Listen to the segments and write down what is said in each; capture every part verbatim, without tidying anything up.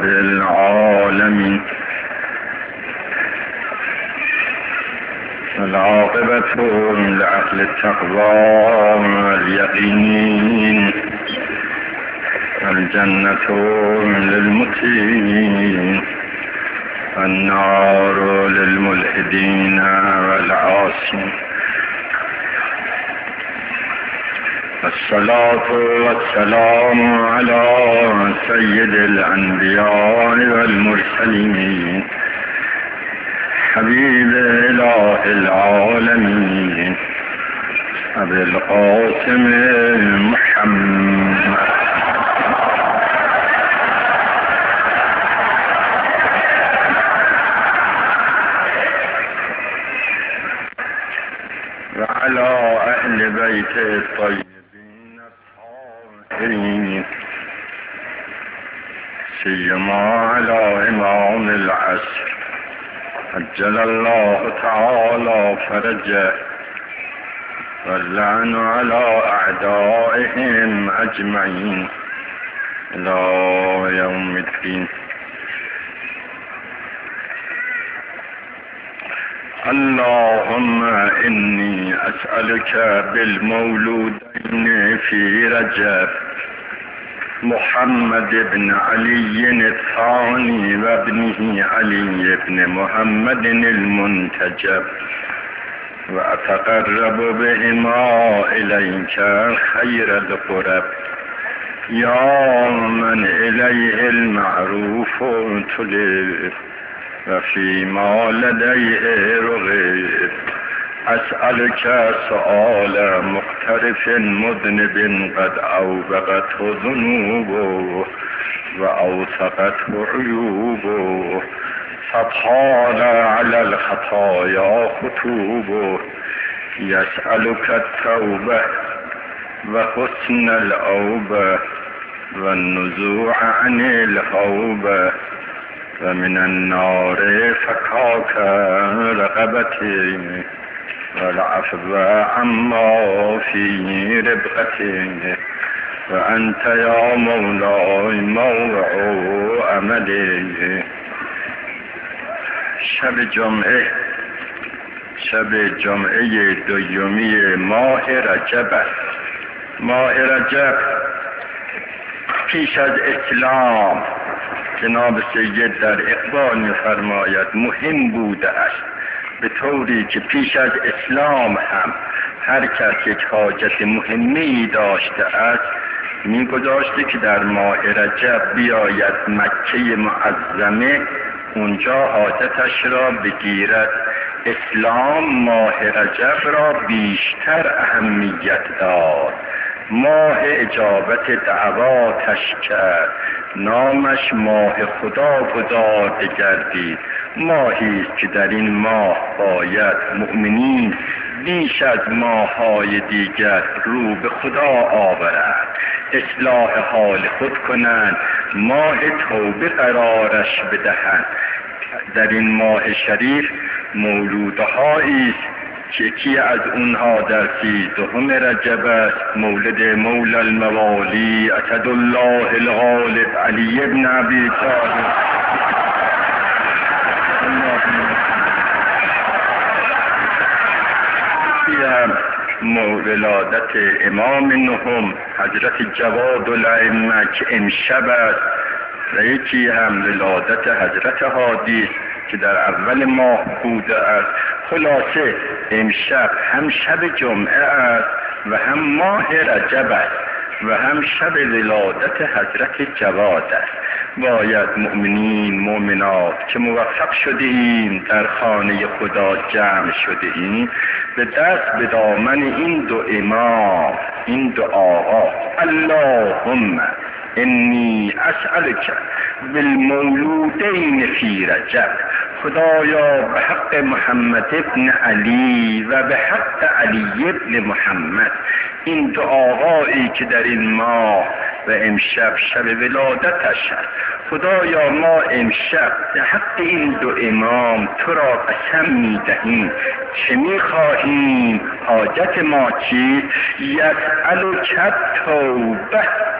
رب العالمين. العاقبة لأهل التقوى واليقين، الجنة للمتقين، النار للملحدين والعاصين. الصلاة والسلام على سيد الأنبياء والمرسلين، حبيب إله العالمين، أبي القاسم محمد. وعلى أهل بيت الطيبين الطاهرين، سيما على إمام العصر عجل الله تعالى فرجه، واللعن على أعدائهم أجمعين إلى يوم الدين. اللهم إني أسألك بالمولودين في رجب، محمد بن علي الثاني وابنه علي بن محمد المنتجب، وأتقرب بهما إليك خير القرب، يا من إليه المعروف تلف وفيما لديه رغب. أسألك سؤال مقترف مذنب قد أوبقته ذنوبه وأوثقته عيوبه، فطال على الخطايا خطوبه. يسألك التوبة وحسن الأوبة والنزوع عن الهوبة، ومن النار فكاك رقبتي، والعفو عما في ربقتي. وأنت يا مولاي موعو أملي. شب جمعه شب جمعه دویمی ماه رجب است. ماه رجب پیش از اسلام جناب سید در اقبال می‌فرماید مهم بوده است، به طوری که پیش از اسلام هم هر کس یک حاجت مهمی داشته است می‌گذاشته که در ماه رجب بیاید مکه معظمه، اونجا حاجتش را بگیرد. اسلام ماه رجب را بیشتر اهمیت داد، ماه اجابت دعواتش کرد، نامش ماه خدا گذارده گردید. ماهی است که در این ماه باید مؤمنین بیش از ماه‌های دیگر رو به خدا آورند، اصلاح حال خود کنند، ماه توبه قرارش بدهند. در این ماه شریف مولودهایی است که یکی از اونها در سیزدهم رجب است، مولد مولا الموالی اسدالله الغالب علی بن ابی طالب. ولادت امام نهم حضرت جواد الائمه که امشب است، و یکی هم ولادت حضرت هادی که در اول ماه بوده است. خلاصه امشب هم شب جمعه است و هم ماه رجب است و هم شب ولادت حضرت جواد است. باید مؤمنین مؤمنات که موفق شده ایم در خانه خدا جمع شده ایم، به دست به دامن این دو امام، این دو آقا، اللهم انی اسألک بالمولودین فی رجب، خدایا به حق محمد ابن علی و به حق علی ابن محمد، این دو آقایی که در این ماه و امشب شب ولادتش است، خدایا ما امشب به حق این دو امام تو را قسم می دهیم. چه می خواهیم؟ حاجت ما چی؟ یسألک التوبه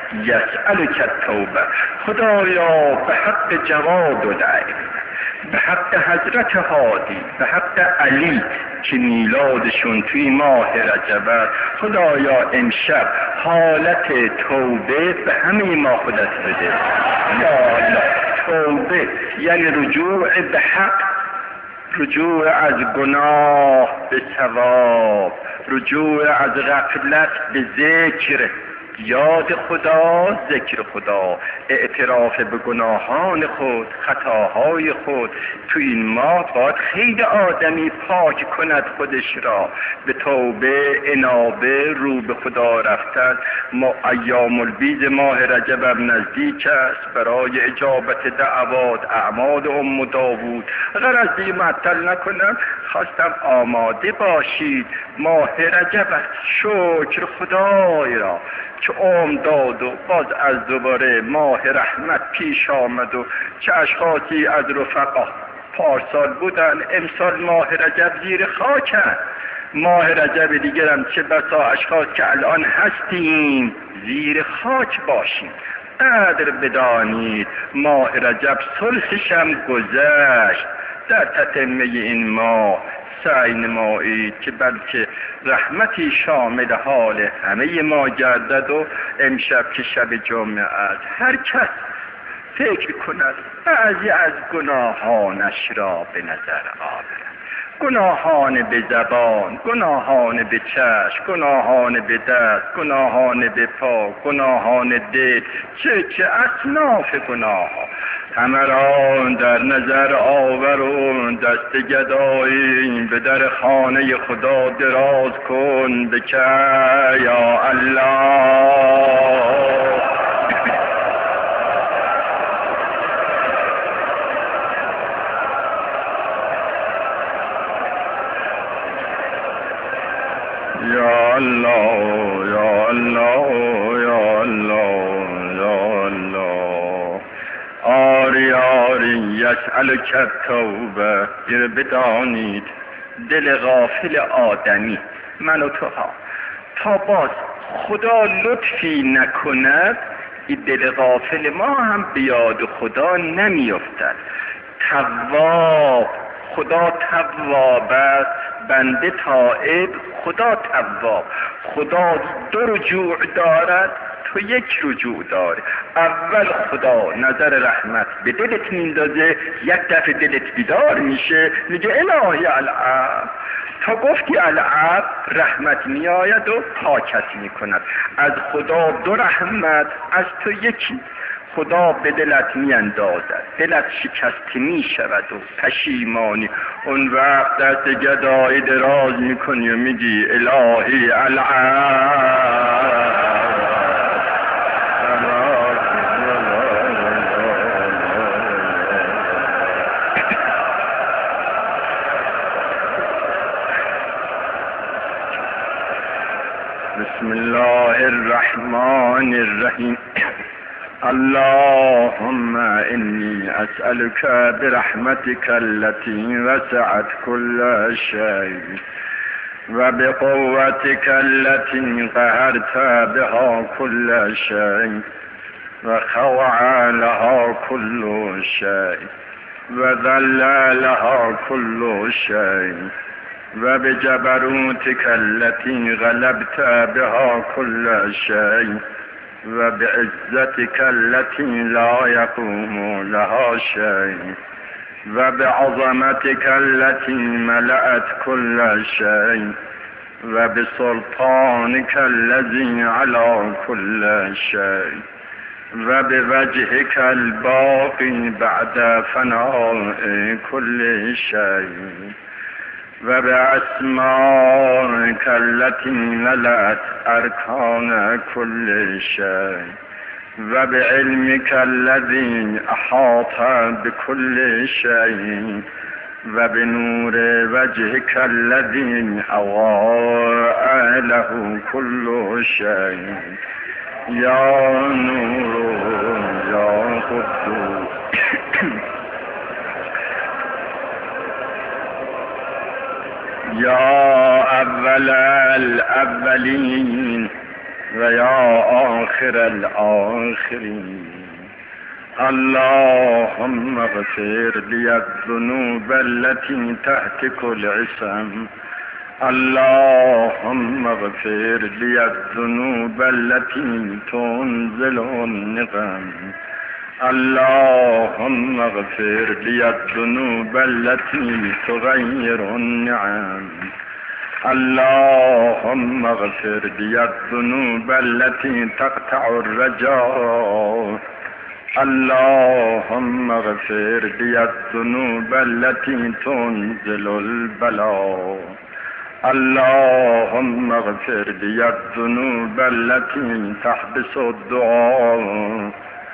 یسألک التوبه. خدایا به حق جواد و دعی، به حق حضرت هادی، به حق علی که میلادشون توی ماه رجب، خدایا امشب حالت توبه به همه ما خودت بده. یا الله، توبه یعنی رجوع به حق، رجوع از گناه به ثواب، رجوع از غفلت به ذکر، یاد خدا، ذکر خدا، اعتراف به گناهان خود، خطاهای خود. تو این ماه باید خیلی آدمی پاک کند خودش را، به توبه، انابه، رو به خدا رفتن. ما ایام البیض ماه رجب نزدیک است برای اجابت دعوات، اعمال ام داوود. غرضی معطل نکنم، خواستم آماده باشید. ماه رجب است، شکر خدای را که عمر داد و باز از دوباره ماه رحمت پیش آمد و چه اشخاصی از رفقا پارسال بودن، امسال ماه رجب زیر خاکن. ماه رجب دیگرم چه بسا اشخاص که الان هستیم زیر خاک باشیم. قدر بدانید ماه رجب صلحشم گذشت. در تتمه این ماه سعی نمایید که بلکه رحمتی شامل حال همه ما گردد و امشب که شب جمعه است هر کس فکر کند بعضی از گناهانش را به نظر آورد. گناهان به زبان، گناهان به چشم، گناهان به دست، گناهان به پا، گناهان دل، چه چه اصناف گناه ها همه را در نظر آورون. دست گدایی به در خانه خدا دراز کن، بکه یا الله. یا الله یا الله یا الله یا الله. آری آری یسألک التوبه. گره بدانید دل غافل آدمی من و تو ها تا باز خدا لطفی نکند، این دل غافل ما هم به یاد خدا نمیافتد. تواب، خدا تواب است، بنده تائب، خدا تواب. خدا دو رجوع دارد، تو یک رجوع داری. اول خدا نظر رحمت به دلت میندازه، یک دفعه دلت بیدار میشه، میگه الهی العب. تا گفتی العب رحمت میآید و پاکت میکند. از خدا دو رحمت، از تو یکی. خدا به دلت میاندازد، دلت شکسته میشود و پشیمانی. اون وقت دست گدایی دراز میکنی و میگی الهی العب. بسم الله الرحمن الرحیم. اللهم انی اسألك برحمتك التي وسعت كل شيء وبقوتك التي قهرت بها كل شيء وخضع لها كل شيء وذل لها كل شيء وبجبروتك التي غلبت بها كل شيء وبعزتك التي لا يقوم لها شيء وبعظمتك التي ملأت كل شيء وبسلطانك الذي على كل شيء وبوجهك الباقي بعد فناء كل شيء وبأسمائك التي ملأت أركان كل شيء وبعلمك الذي أحاط بكل شيء وبنور وجهك الذي أضاء له كل شيء. يا نور يا قدوس يا أول الأولين ويا آخر الآخرين. اللهم اغفر لي الذنوب التي تهتك العصم. اللهم اغفر لي الذنوب التي تنزل النغم. اللهم اغفر لي الذنوب التي تغير النعم. اللهم اغفر لي الذنوب التي تقطع الرجاء. اللهم اغفر لي الذنوب التي تنزل البلاء. اللهم اغفر لي الذنوب التي تحبس الدعاء.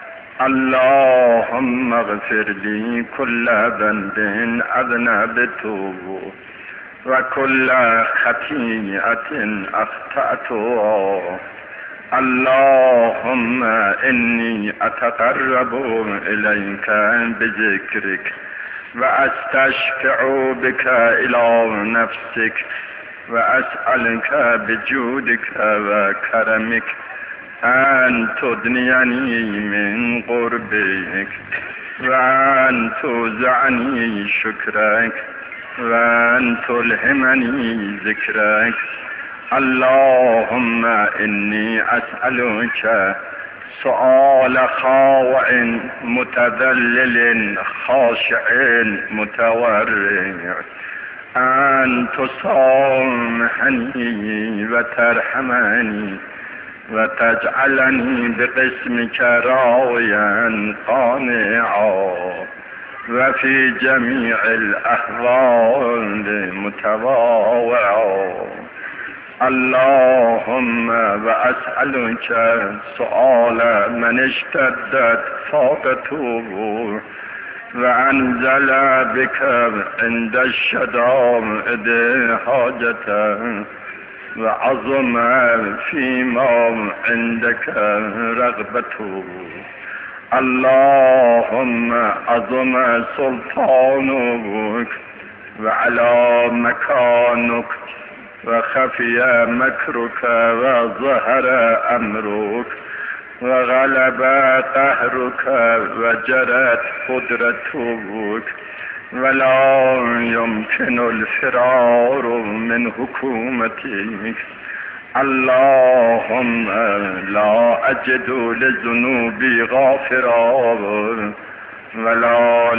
اللهم اغفر لي كل ذنب أذنبته وكل خطيئة أخطأتها. اللهم إني أتقرب إليك بذكرك وأستشفع بك إلى نفسك وأسألك بجودك وكرمك أن تدنيني من قربك وأن توزعني شكرك وأن تلهمني ذكرك. اللهم إني أسألك سؤال خاضع متذلل خاشع متورع أن تصامحني وترحمني وتجعلني بقسمك راضيا قانعا وفي جميع الأحوال متواضعا. اللهم وأسألك سؤال من اشتدت فاقته وأنزل بك عند الشدائد حاجته وعظم فيما عندك رغبته. اللهم عظم سلطانك وعلى مكانك وخفي مكرك وظهر أمرك وغلب قهرك وجرت قدرتك ولا يمكن الفرار من حكومتك. اللهم لا أجد لذنوبي غافرا ولا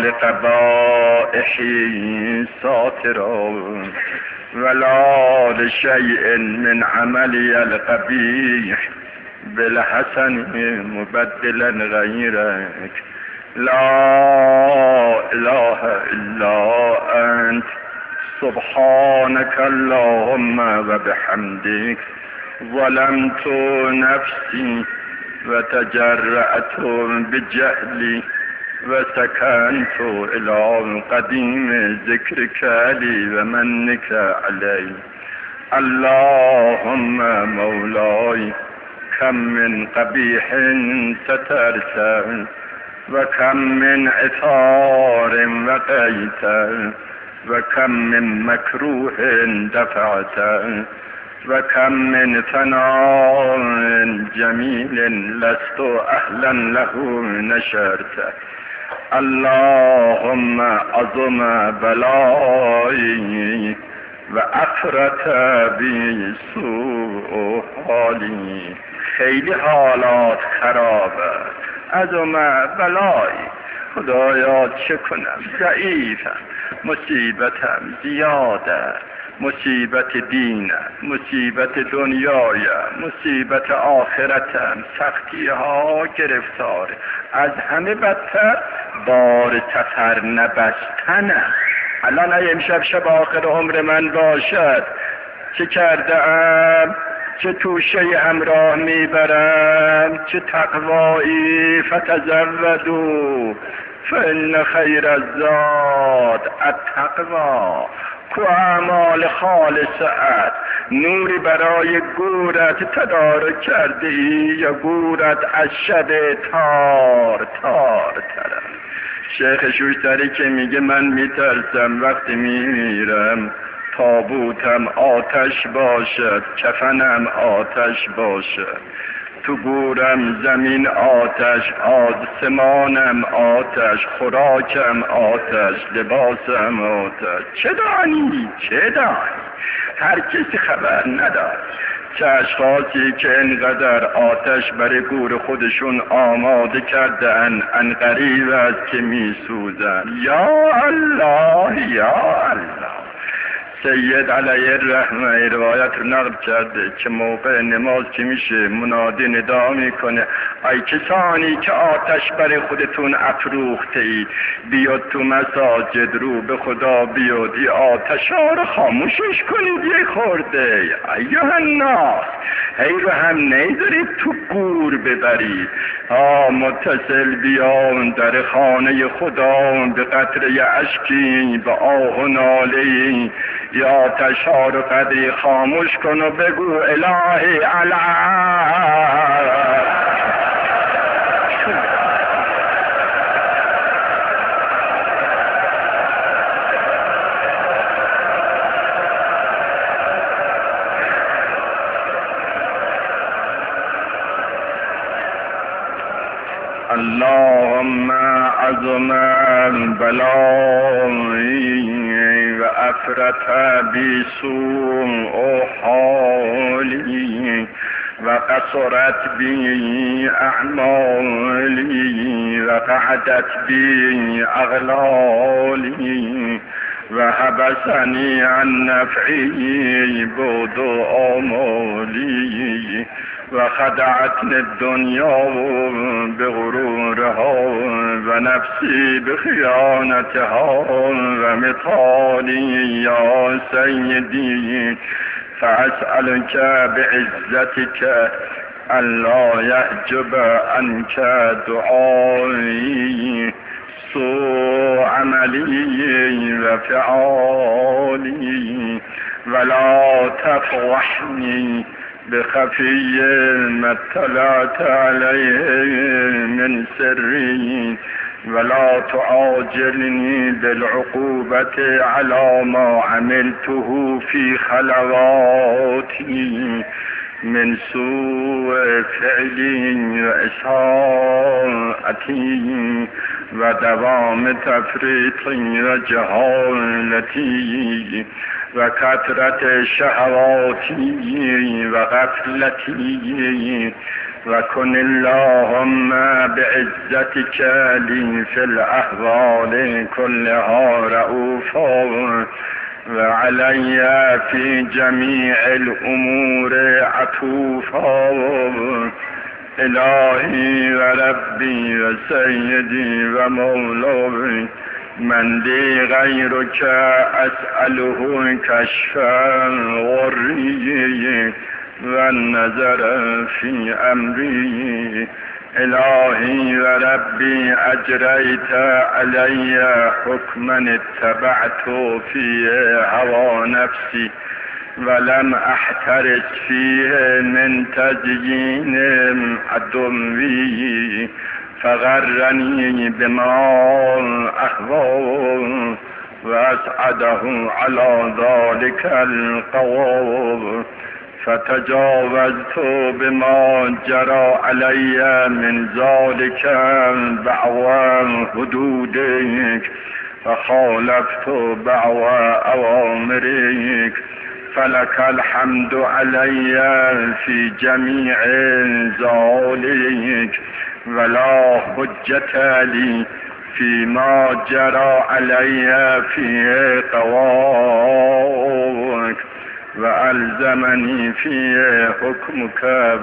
لقبائحي ساترا ولا لشيء من عملي القبيح بالحسن مبدلا غيرك. لا إله إلا أنت سبحانك اللهم وبحمدك ظلمت نفسي وتجرأت بجهلي وسكنت إلى قديم ذكرك لي ومنك علي. اللهم مولاي كم من قبيح سترت وكم من عثار وقيت وكم من مكروه دفعت وكم من ثناء جميل لست أهلا له نشرت. اللهم عظم بلائي وأفرت بي سوء حالي. خیلی حالات خرابه، عظم بلایی. خدایا چه کنم؟ ضعیفم، مصیبتم زیاده، مصیبت دینم، مصیبت دنیایم، مصیبت آخرتم، سختی ها گرفتار، از همه بدتر بار سفر نبستنم. الان ای امشب شب آخر عمر من باشد چه کرده ام؟ چه توشه همراه میبرم؟ چه تقوایی؟ فتزودوا فإن خیر الزاد التقوا. کو اعمال خالصت، نوری برای گورت تدارک کرده ای یا گورت از شب تار تار ترم؟ شیخ شوشتری که میگه من میترسم وقتی میمیرم تابوتم آتش باشد، کفنم آتش باشد. تو گورم زمین آتش، آسمانم آتش، خوراکم آتش، لباسم آتش. چه دانی؟ چه دانی؟ هر کسی خبر نداره چه اشخاصی که انقدر آتش برای گور خودشون آماده کردن عنقریب است که می سوزن. یا الله یا الله. سید علیه الرحمه روایت رو نقل کرده که موقع نماز که میشه منادی ندا میکنه ای کسانی که آتش برای خودتون افروخته اید بیاد تو مساجد رو به خدا بیاد ای آتش ها رو خاموشش کنید یه خورده. ایها الناس، هی رو هم نیدارید تو گور ببرید. آه متصل بیان در خانه خدا به قطره اشکی به آه و ناله یا آتش ها رو قدری خاموش کن و بگو الهی علی. اللهم عظم بلایی و افرت بسوء حالی و قصرت بی اعمالی و قعدت بی اغلالی و حبسنی عن نفعی بود آمالی و خدعتنی الدنیا بغرورها و نفسی بخیانتها و مثالی یا سیدی فاسألك بعزتك الا يحجب عنك دعائي سوء عملي وفعالي ولا تفضحني بخفي ما اطلعت عليه من سري ولا تعاجلني بالعقوبة على ما عملته في خلواتي من سوء فعلي وإساءتي ودوام تفريطي وجهالتي وكثرة شهواتي وغفلتي وكن اللهم بعزتك لي في الأحوال كلها رؤوفا وعلي في جميع الأمور عطوفا إلهي وربي وسيدي ومولاي من لي غيرك أسأله كشف غري والنظر في أمري إلهي وربي أجريت علي حكما اتبعت في هوى نفسي ولم أحترس فيه من تزيين عدوي فغرني بما أهوى وأسعده على ذلك القوى فتجاوزت بما جرى علي من ذلك بعض حدودك فخالفت بعض أوامرك فلك الحمد علي في جميع ذلك ولا حجة لي فيما جرى علي في قواك وألزمني فيه حكمك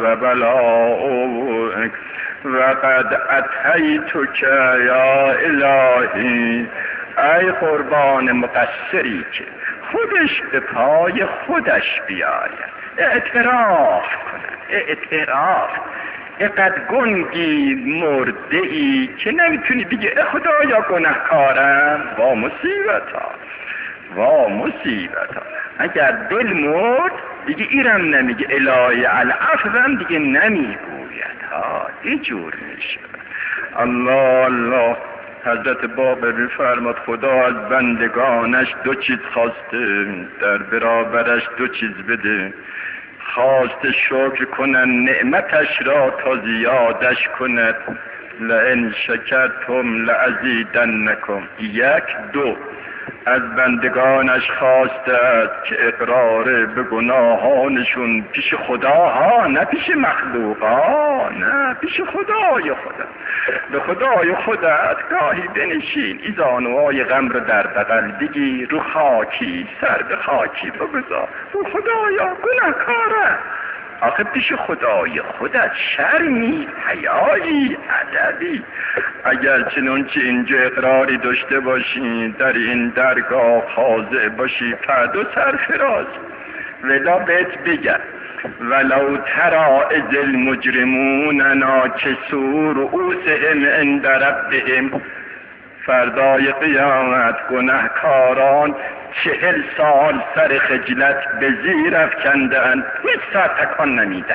وبلاؤك وقد أتيتك يا إلهي ای قربان مقصری که خودش به پای خودش بیاید اعتراف کند اعتراف اقد گنگی مرده ای که نمیتونی بگی ای خدایا گناهکارم وا مصیبت ها وا مصیبت ها اگر دل مرد دیگه ایرم نمیگه الهی العفوم دیگه نمیگوید ها اینجور میشه. الله الله. حضرت باقری فرماد خدا از بندگانش دو چیز خواسته در برابرش دو چیز بده، خواست شکر کنن نعمتش را تا زیادش کند. لئن شکرتم لازیدنکم. یک. دو، از بندگانش خواسته است که اقرار به گناهانشون پیش خدا ها، نه پیش مخلوق ها، نه پیش خدای خدا. به خدای خودت گاهی بنشین، این زانوهای غم رو در بغل بگیر، رو خاکی، سر به خاکی بگذار، رو خدایا گناهکاره. آخه پیش خدای خودت شرمی، حیایی، ادبی. اگر چنانچه اینجا اقراری داشته باشی، در این درگاه خاضع باشی، فرد و سرفراز. ولا بهت بگم ولو ترى اذ المجرمون ناکسوا رؤوسهم عند ربهم. فردای قیامت گناهکاران چهل سال سر خجلت به زیر افکندند، هیچ سر تکان نمیدن.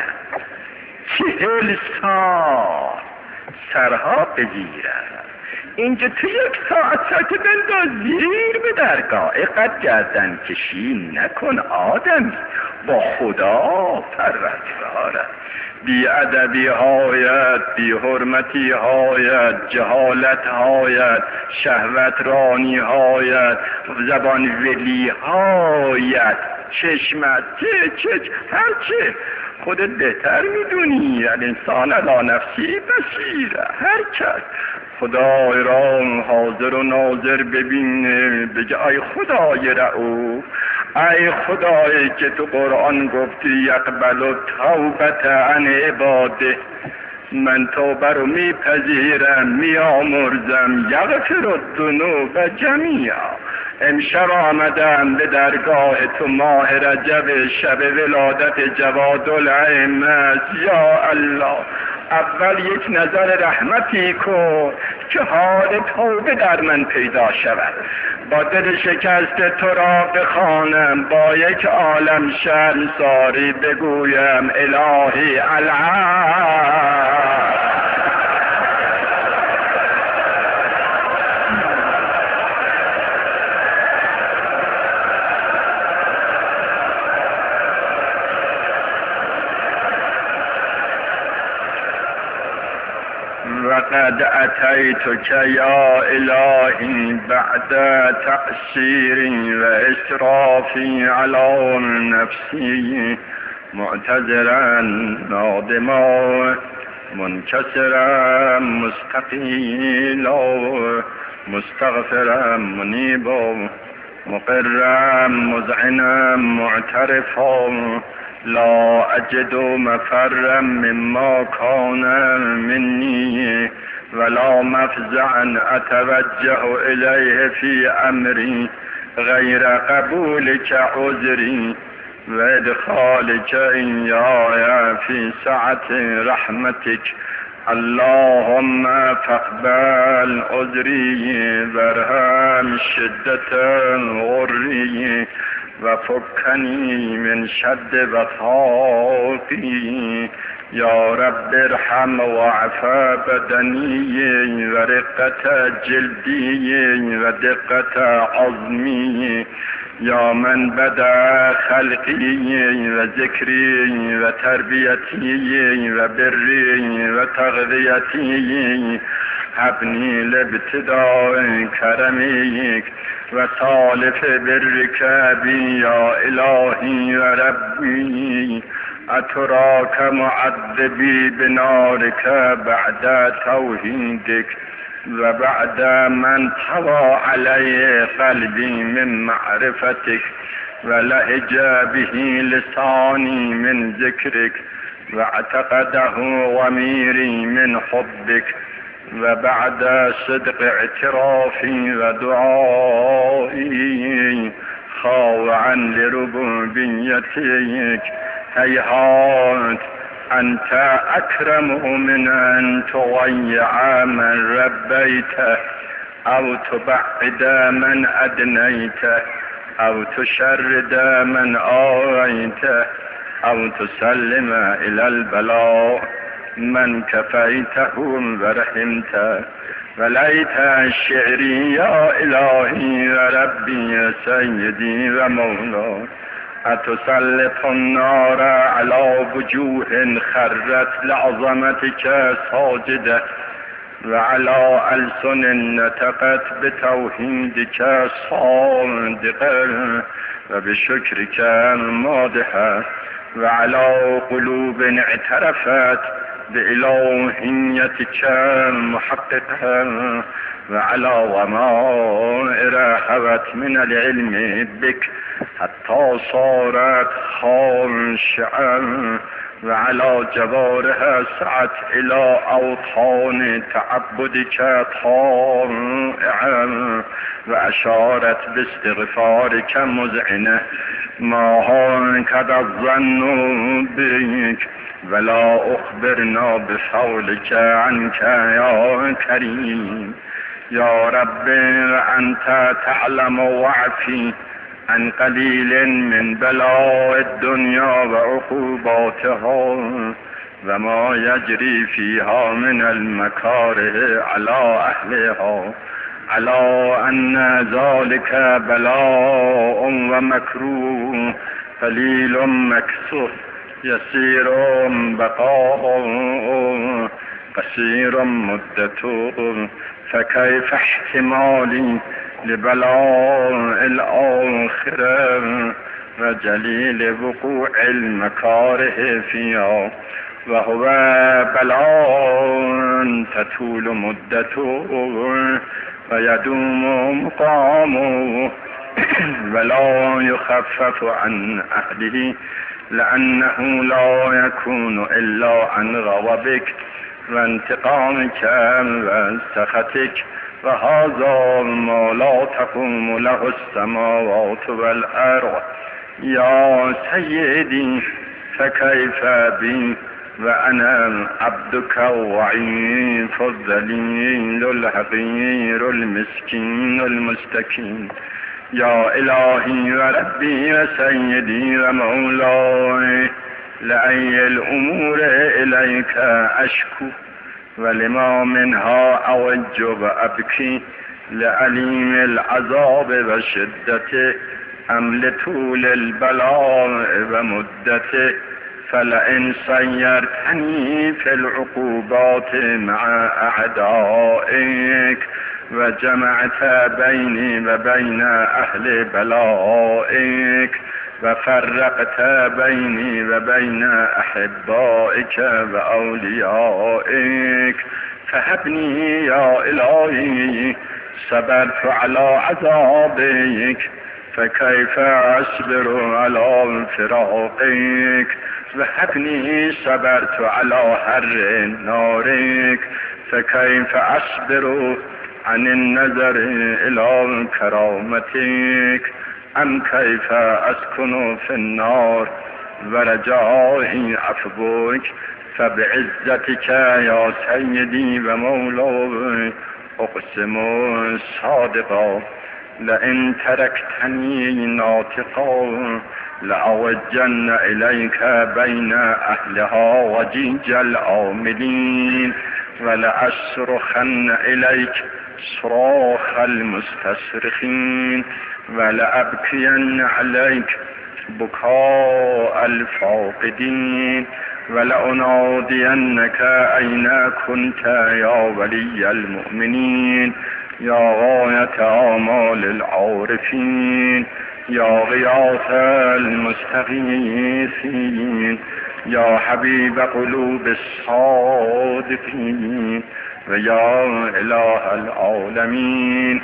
چهل سال سرها به زیر. اینجا تو یک ساعت ساعت بنداز زیر به درگاه. اقد گردن کشی نکن آدمی، با خدا پرستاره. بی ادبی هایت، بی حرمتی هایت، جهالت هایت، شهوت رانی هایت، زبان ولی هایت، چشمت چه چه هر چه خودت بهتر میدونی. الانسان علی نفسی بصیره. هر کس خدای را حاضر و ناظر ببینه، بگه ای خدای رؤوف، ای خدایی که تو قرآن گفتی یقبل توبت عن عباده، من توبه رو میپذیرم، میامرزم، یغفر الذنوب جمیعا. امشب آمدم به درگاه تو، ماه رجب، شب ولادت جواد الائمه. یا الله، اول یک نظر رحمتی کن که حال توبه در من پیدا شود. با دل شکست تو را بخوانم، با یک عالم شرمساری بگویم الهی العفو. وقد اتیتک یا الهی بعد تقصیری و اسرافی علی نفسی، معتذرا نادما منکسرا مستقیلا مستغفرا منیبا مقرا مذعنا معترفا، لا اجد مفرا مما کان منی ولا مفزعا اتوجه الیه فی امری غیر قبولک عذری و ادخالک ایایا فی سعة رحمتک. اللهم فاقبل عذری وارحم شدة غری و فکنی من شد وثاقی. یا رب ارحم و عفا بدنی و رقت جلدی و دقت عظمی. یا من بدا خلقی و ذکری و تربیتی و بری و تغذیتی، حبنی لابتداء کرمیک و سالف برک بی یا الهی و ربی. اتراک معذبی بنارک بعد توحیدک و بعد من طوى علی قلبی من معرفتک و لهج به لسانی من ذکرک و اعتقده ضمیری من حبک و بعد صدق اعترافی و دعایی خاضعا لربوبیتک. هیهات انت اکرم من ان تضیع من ربیته او تبعد من ادنیته او تشرد من آویته او تسلم الى البلاء من کفیته و رحمته. ولیت شعری یا الهی و ربی سیدی و مولا. أتسلط النار على وجوه خرت لعظمتك ساجدة وعلى ألسن نطقت بتوحيدك صادقة وبشكرك مادحة وعلى قلوب اعترفت بإلهيتك محققة وعلى ضمائر هوت من العلم بك حتى صارت خاشعة وعلى جوارها سعت إلى أوطان تعبدك طائعة وأشارت باستغفارك مذعنة ما هكذا الظن بك ولا أخبرنا بفضلك عنك يا كريم يا رب أنت تعلم وعفي عن قليل من بلاء الدنيا وعقوباتها وما يجري فيها من المكاره على أهلها على أن ذلك بلاء ومكروه قليل مكسور يسير بقاء قصير مدته فكيف احتمالي لبلاء الآخرة وجليل وقوع المكاره فيها وهو بلاء تطول مدته ويدوم مقامه ولا يخفف عن أهله لأنه لا يكون إلا عن غضبك وانتقامك وسخطك وهذا ما لا تقوم له السماوات والأرض يا سيدي فكيف بي وأنا عبدك الضعيف الذليل الحقير المسكين المستكين يا إلهي وربي وسيدي ومولاي لأي الأمور إليك أشكو ولما منها أوج وأبكي لأليم العذاب وشدته أم لطول البلاء ومدته فلئن سيرتني في العقوبات مع أعدائك وجمعت بيني وبين أهل بلائك وفرقت بيني وبين أحبائك وأوليائك فهبني يا إلهي صبرت على عذابك فكيف أصبر على فراقك وهبني صبرت على حر نارك فكيف أصبر عن النظر إلى كرامتك أم كيف أسكن في النار ورجائي عفوك فبعزتك يا سيدي ومولاي أقسم صادقا لئن تركتني ناطقا لأوجن إليك بين أهلها وجيج العاملين ولأصرخن إليك صراخ المستصرخين ولأبكين عليك بكاء الفاقدين ولأنادينك أين كنت يا ولي المؤمنين يا غاية آمال العارفين يا غياث المستغيثين يا حبيب قلوب الصادقين ويا إله العالمين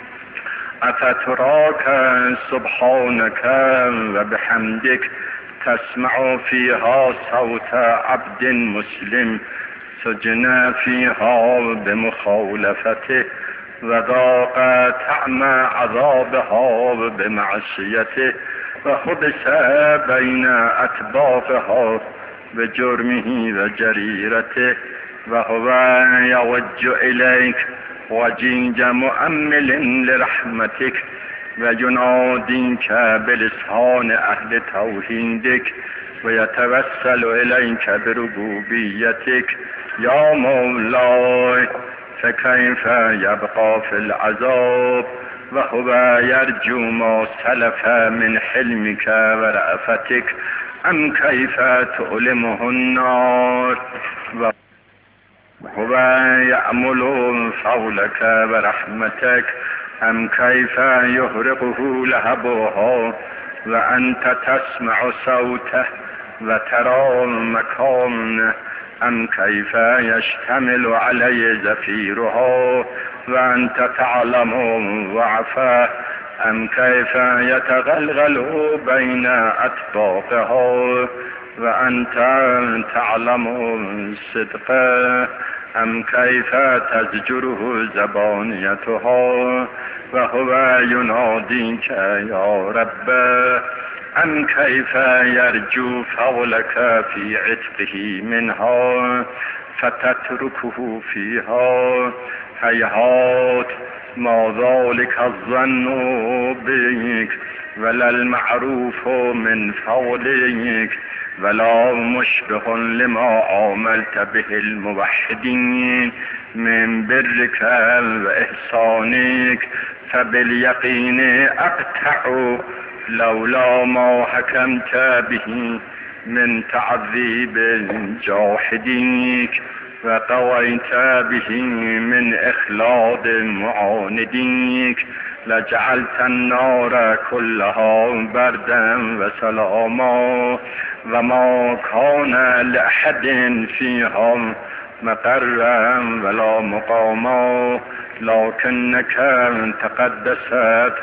أفتراك سبحانك وبحمدك تسمع فيها صوت عبد مسلم سجن فيها بمخالفته وذاق طعم عذابها بمعصيته وحبس بين أطباقها بجرمه وجريرته وهو يوج إليك وجيج مؤمل لرحمتك ويناديك بلسان أهل توحيدك ويتوسل إليك بربوبيتك يا مولاي فكيف يبقى في العذاب وهو يرجو ما سلف من حلمك ورأفتك؟ أم كيف تؤلمه النار وهو يأمل فضلك ورحمتك؟ أم كيف يهرقه لهبها وأنت تسمع صوته وترى مكانه؟ أم كيف يشتمل عليه زفيرها وأنت تعلم ضعفه؟ أم كيف يتغلغل بين أطباقها وأنت تعلم صدقه؟ أم كيف تزجره زبانيتها وهو يناديك يا رب؟ أم كيف يرجو فضلك في عتقه منها فتتركه فيها؟ هيهات ما ذلك الظن بك ولا المعروف من فضلك ولا مشبه لما عاملت به الموحدين من برك وإحسانك. فباليقين أقطع لولا ما حكمت به من تعذيب جاحديك وقويت به من إخلاد معانديك لجعلت النار كلها بردا وسلاما وما كان لأحد فيها مقرا ولا مقاما لكنك تقدست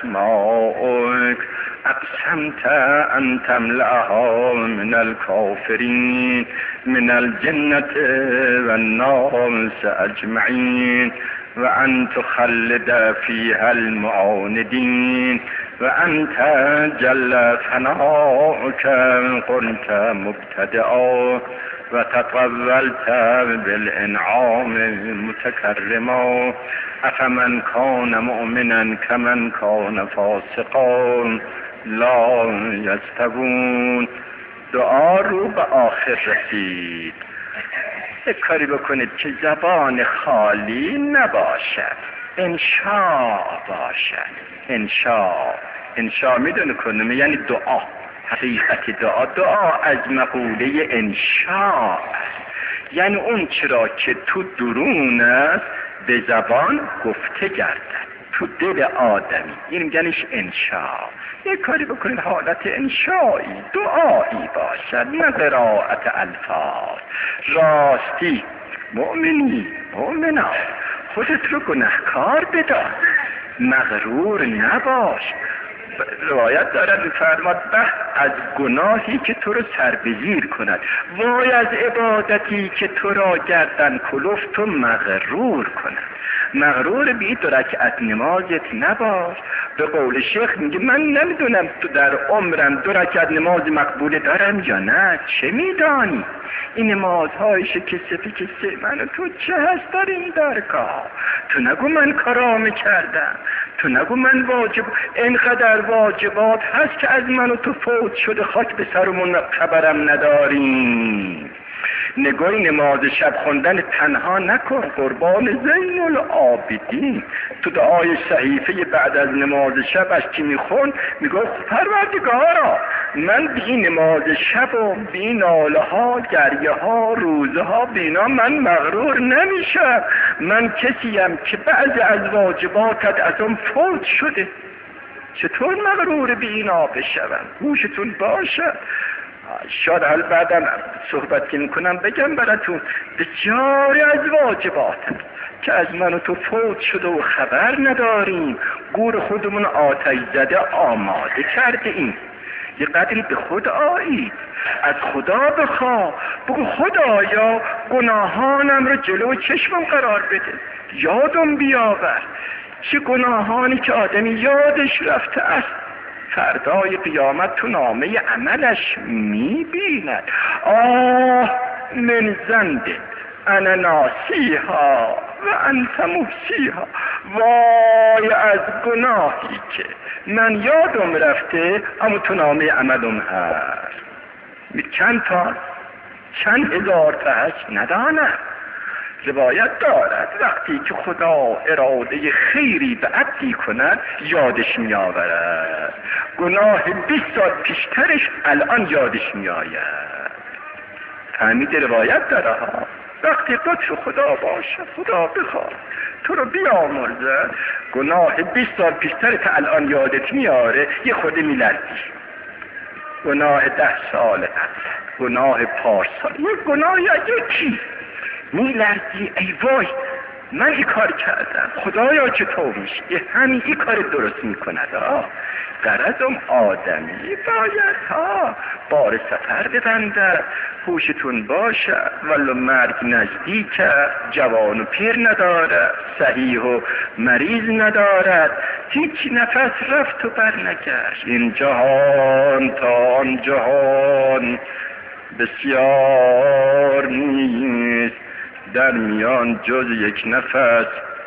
أسماؤك أقسمت أن تملأها من الكافرين من الجنة والناس أجمعين وأن تخلد فيها المعاندين وأنت جل ثناؤك قلت مبتدئا وتطولت بالإنعام متكرما. أفمن كان مؤمنا كمن كان فاسقا لا يستوون. دعا رو به آخر رسید. یک کاری بکنید که زبان خالی نباشد، انشاء باشد. انشاء انشاء میدونه کنم یعنی دعا. حقیقت دعا دعا از مقوله انشاء است، یعنی اون چرا که تو درون است به زبان گفته گردد تو دل آدمی، این یعنیش انشاء. یک کاری بکنید حالت انشایی دعایی باشد نه قرائت الفاظ. راستی مؤمنی مؤمنا خودت رو گناهکار بدان، مغرور نباش. روایت دارد می‌فرماد به از گناهی که تو رو سربزیر کند، وای از عبادتی که تو را گردن کلفت و مغرور کند. مغرور بی دو رکعت نمازت نباش. به قول شیخ میگه من نمیدونم تو در عمرم دو رکعت نماز مقبوله دارم یا نه، چه میدانی؟ این نمازهای شکسته فکسته من و تو چه هست در این درگاه؟ تو نگو من کارامه کردم، تو نگو من واجب، اینقدر واجبات هست که از من و تو فوت شده خاک به سرمون خبرم نداریم. نگاهی نماز شب خوندن تنها نکن، قربان زین العابدین. تو دعای صحیفه بعد از نماز شب از کی میخون؟ میگو پروردگارا من بی نماز شب و بی ناله ها گریه ها روزه ها بینا من مغرور نمیشم. من کسیم که بعضی از واجباتت از اون فوت شده، چطور مغرور بینا بشوم؟ گوشتون باشد. شاید حال بعدم صحبت که میکنم بگم براتون بسیاری از واجباتم که از من و تو فوت شده و خبر نداریم، گور خودمون آتش زده آماده کرده ایم. یه قدری به خود آیید، از خدا بخوا، بگو خدایا گناهانم رو جلو چشمم قرار بده، یادم بیاور چه گناهانی که آدمی یادش رفته است فردای قیامت تو نامه عملش میبیند. آه من زنده انا ناسیها و انت محسیها. وای از گناهی که من یادم رفته اما تو نامه عملم هست. چند تا چند هزار تا هست ندانم. روایت دارد وقتی که خدا اراده خیری به عبدی کند یادش می آورد، گناه بیست سال پیشترش الان یادش می آید. فهمید؟ روایت داره ها. وقتی لطف خدا باشه، خدا بخواد تو رو بیامرزه، گناه بیست سال پیشتر که الان یادت میاره یه خود میلردی، گناه ده سال قبل، گناه پارسال، یه گناه یکی میلردی. ای وای من این کار کردم، خدایا چطور میشه؟ یه همین این کار درست میکند. غرضم آدمی باید ها بار سفر ببنده، هوشتون باشه، ولو مرگ نزدیکه، جوان و پیر نداره، صحیح و مریض ندارد، هیچ نفس رفت و بر نگشت. این جهان تا آن جهان بسیار نیست، در میان جز یک نفس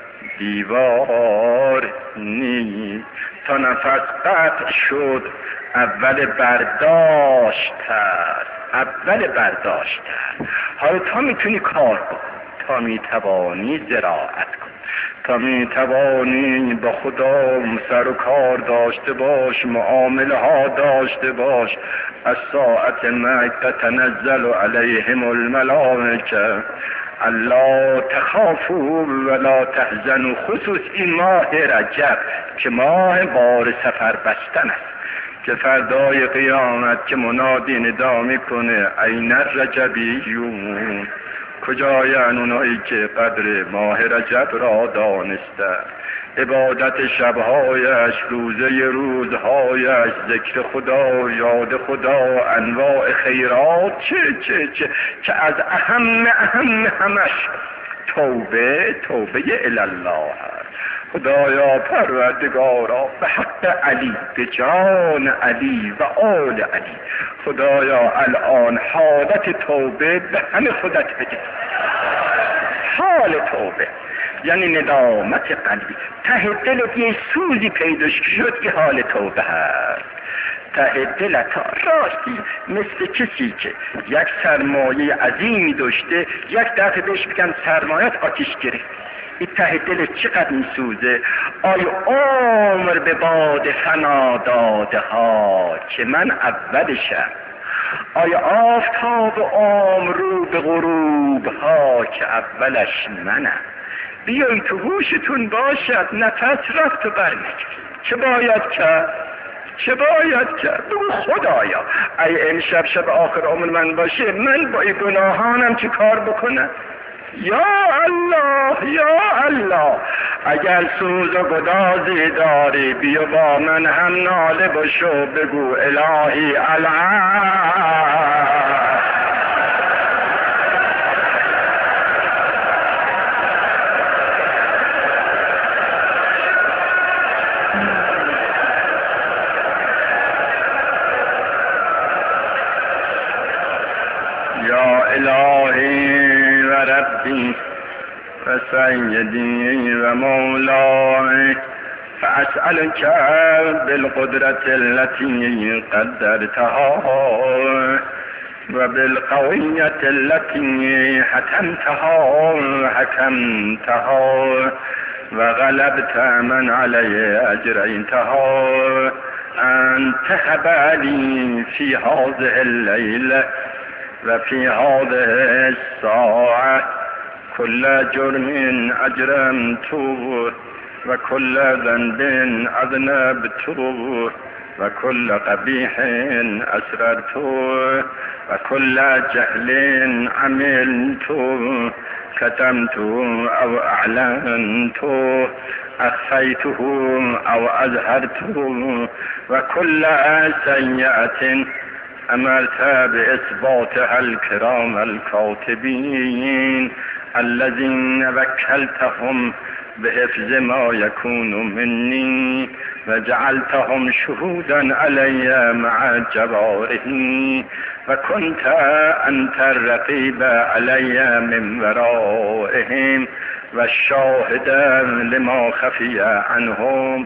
دیوار نیست. تا نفس قطع شد اول برداشت است، اول برداشت است. حالا تا میتونی کار کن، تا میتوانی زراعت کن، تا میتوانی با خدا سر و کار داشته باش، معامله ها داشته باش. از ساعت مکه تنزل علیهم الملائکه الا تخافوا ولا تحزنوا. خصوص این ماه رجب که ماه بار سفر بستن است، که فردای قیامت که منادی ندا میکنه این الرجبیون، کجایند اونایی که قدر ماه رجب را دانسته، عبادت شبهایش، روزه روزهایش، ذکر خدا، یاد خدا، انواع خیرات، چه چه چه چه از اهم اهم همش توبه، توبه الله هست. خدایا پروردگارا به حق علی، به جان علی و آل علی، خدایا الان حالت توبه به همه خودت بده. حال توبه یعنی ندامت قلبی، ته دلت یه سوزی پیدا شد، که حال توبه هست. ته دلت راستی مثل کسی که یک سرمایه عظیمی داشته، یک دفعه بهش بگن سرمایت آتش گرفت، این ته دلت چقدر میسوزه. آی عمر به باد فنا داده ها که من اولشم، آیا آفتاب عمر رو به غروب ها که اولش منم. بیایی تو هوشتون باشد، نفس رفت و برنگشت. چه باید کرد؟ چه باید کرد؟ بگو خدایا ای امشب شب آخر عمر من باشه، من با این گناهانم چه کار بکنم؟ یا الله یا الله، اگر سوز و گدازی داری بیا با من هم ناله بشو، بگو الهی الان. یا الهی و ربی و سیدی و مولای، فاسألک بالقدرة التي قدرتها و بالقویة التي حكمتها حكمتها و غلبت من علی اجریتها، ان تهب لي في هذه الليلة و فی هذه الساعة كل جرم اجرمت و كل ذنب اذنبت و كل قبیح اسررت و كل جهل عملت كتمت او اعلنت اخفیته او اظهرت و كل سیئة امرت باثباتها الكرام الكاتبين الذين وكلتهم بحفظ ما يكون مني وجعلتهم شهودا علي مع جباره وكنت أنت الرقيب علي من ورائهم والشاهد لما خفي عنهم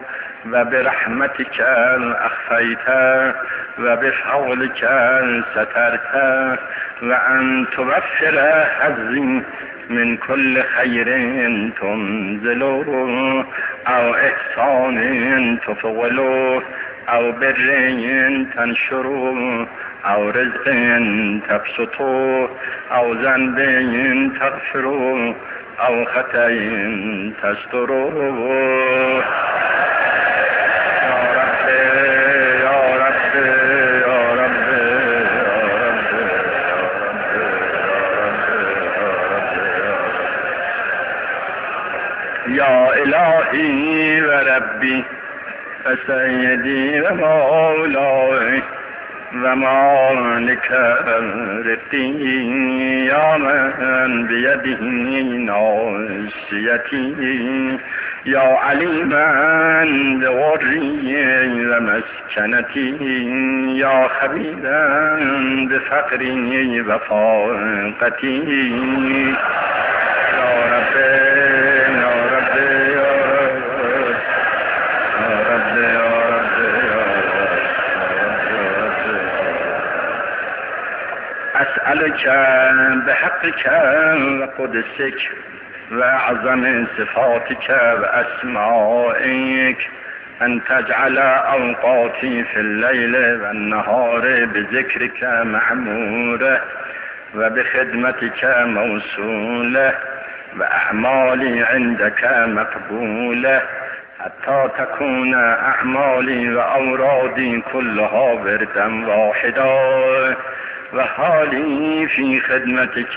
و برحمتك أخفيت و بفضلك سترت و أن توفر حظي من كل خير تنزل أو إحسان تفضل أو بر تنشر أو رزق تبسط أو ذنب تغفر أو خطأ تستر. يا إلهي وربي فسيدي ومولاي ومالك رزقي يا من بيده ناصيتي يا عليما بغري ومسكنتي يا خبيرا بفقري وفاقتي يا ربي أسألك بحقك وقدسك وأعظم صفاتك وأسمائك أن تجعل أوقاتي في الليل والنهار بذكرك معمورة وبخدمتك موصولة وأعمالي عندك مقبولة حتى تكون أعمالي وأورادي كلها وردا واحدا وحالي في خدمتك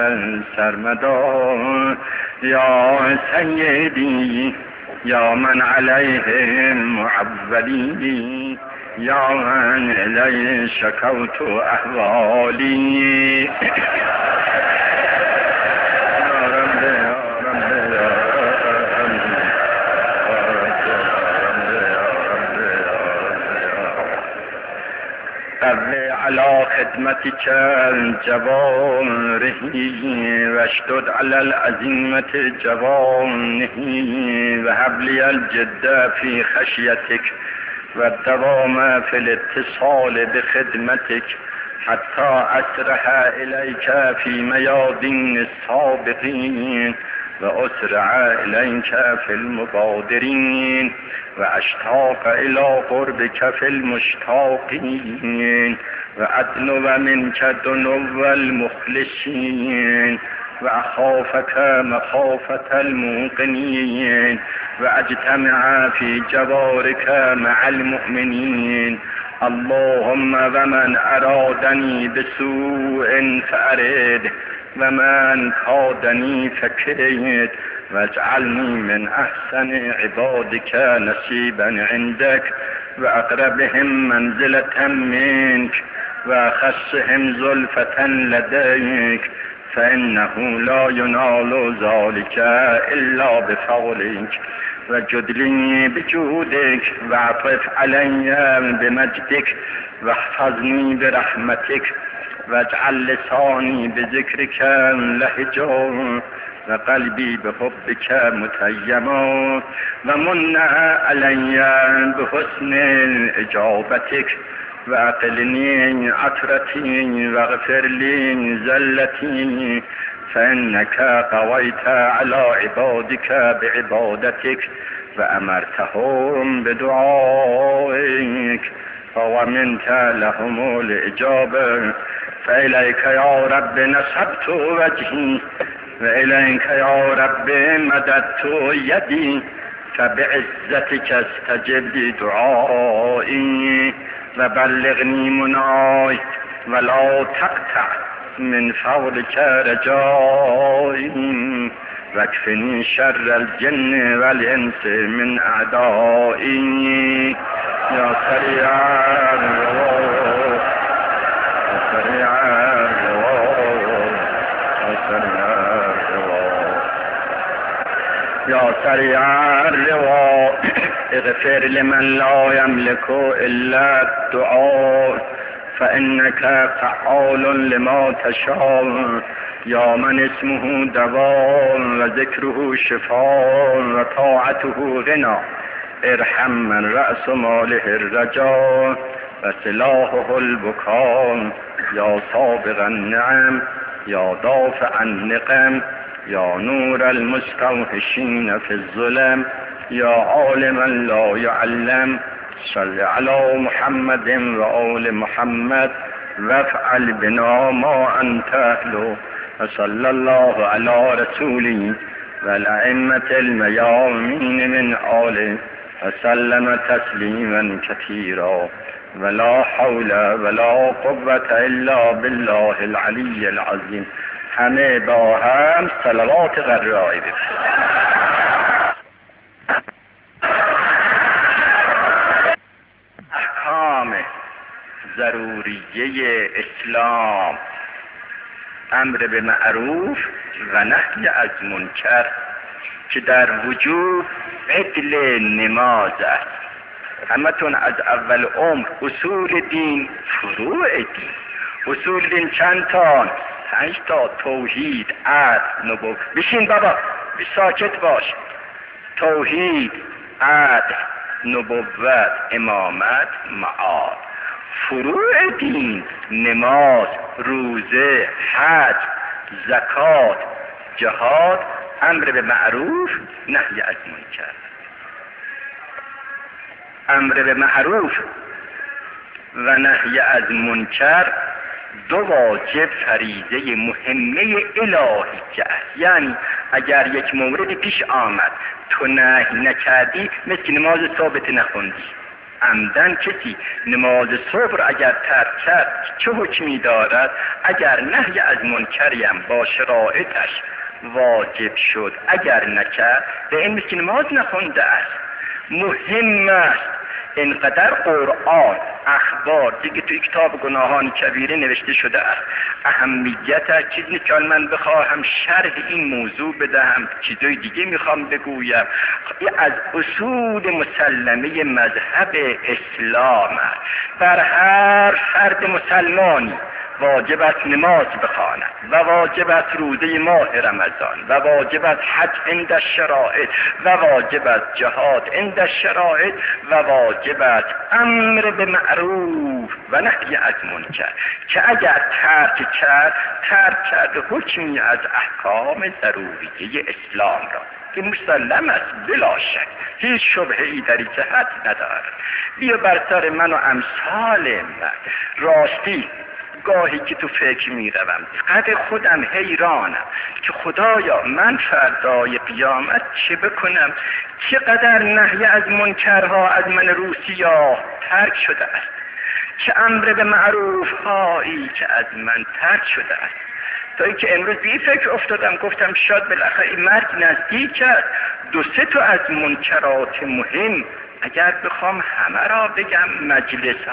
سرمدا يا سيدي يا من عليهم معولي يا من إليه شكوت أحوالي. قوي على خدمتك الجوارح واشدد على العزيمة جوانه وهب لي الجد في خشيتك والدوام في الاتصال بخدمتك حتى أسرح إليك في ميادين السابقين وأسرع إليك في المبادرين وأشتاق إلى قربك في المشتاقين وأدنو منك دنو المخلصين وأخافك مخافة الموقنين وأجتمع في جوارك مع المؤمنين. اللهم ومن أرادني بسوء فأرد ومن كادني فكيد واجعلني من أحسن عبادك نصيبا عندك وأقربهم منزلة منك وأخصهم زلفة لديك فإنه لا ينال ذلك إلا بفضلك وجدلني بجودك واعطف علي بمجدك واحفظني برحمتك واجعل لساني بذكرك لهجا وقلبي بحبك متيما ومن علي بحسن إجابتك وأقلني عثرتي واغفر لي زلتي فإنك قويت على عبادك بعبادتك وأمرتهم بدعائك فومنت لهم الإجابة. فإليك يا رب نصبت وجهي وإليك يا رب مددت يدي فبعزتك استجب دعائي وبلغني مناي ولا تقطع من فضلك رجائي واكفني شر الجن والإنس من أعدائي. يا سريع الرواح يا سريع الرواح يا سريع الرواح يا سريع الرواح اغفر لمن لا يملك إلا الدعاء فإنك فعال لما تشاء. يا من اسمه دواء وذكره شفاء وطاعته غنى ارحم من رأس ماله الرجا و سلاحه البکا یا سابق النعم یا دافع النقم یا نور المستوحشین فی الظلم یا عالما لا يعلم صل علی محمد و آل محمد وافعل بنا ما انت اهله و صلی الله علی رسولی و الائمة الميامين من آله وسلم تسلیما كثيرا ولا حول ولا قوة الا بالله العلی العظیم. همه با هم صلوات غرایی بفرستید. احکام ضروریه اسلام، امر به معروف و نهی از منکر که در وجود عدل نماز است. همتون از اول عمر اصول دین، فروع دین. اصول دین چند تا؟ پنج تا: توحید، عدل، نبوت. بشین بابا، بی ساکت باش. توحید، عدل، نبوت، امامت، معاد. فروع دین: نماز، روزه، حج، زکات، جهاد، امر به معروف، نهی از منکر. امر به معروف و نهی از منکر دو واجب فریضه مهمه الهی است. یعنی اگر یک موردی پیش آمد تو نهی نکردی، مثل نماز صبح نخوندی، عمدن کسی نماز صبح را اگر ترک کرد چه حکمی دارد؟ اگر نهی از منکری هم با شرایطش واجب شد، اگر نکرد به این مثل نماز نخونده است. مهم است. اینقدر قرآن، اخبار دیگه توی کتاب گناهان کبیره نوشته شده است. اهمیت چیزی که من بخواهم شرح این موضوع بدهم، چیزای دیگه میخوام بگویم. از اصول مسلمه مذهب اسلام است. بر هر فرد مسلمانی واجب است نماز بخواند و واجب است روزه ماه رمضان و واجب است حج عند الشرائط و واجب است جهاد عند الشرائط و واجب است امر به معروف و نهی از منکر که اگر ترک کرد ترک کرد حکمی از احکام ضروریه اسلام را که مسلم است بلا شک، هیچ شبهه‌ای در این جهت ندارد. بیا بر سر من و امثال من. راستی گاهی که تو فکر می روم قدر خودم حیرانم که خدایا من فردای قیامت چه بکنم؟ چقدر نهی از منکرها از من روسیا ترک شده است، چه امر به معروف هایی که از من ترک شده است. تا اینکه امروز به این فکر افتادم، گفتم شاید بالاخره این مرگ نزدیک است. دو سه تا از منکرات مهم اگر بخوام همه را بگم، مجلس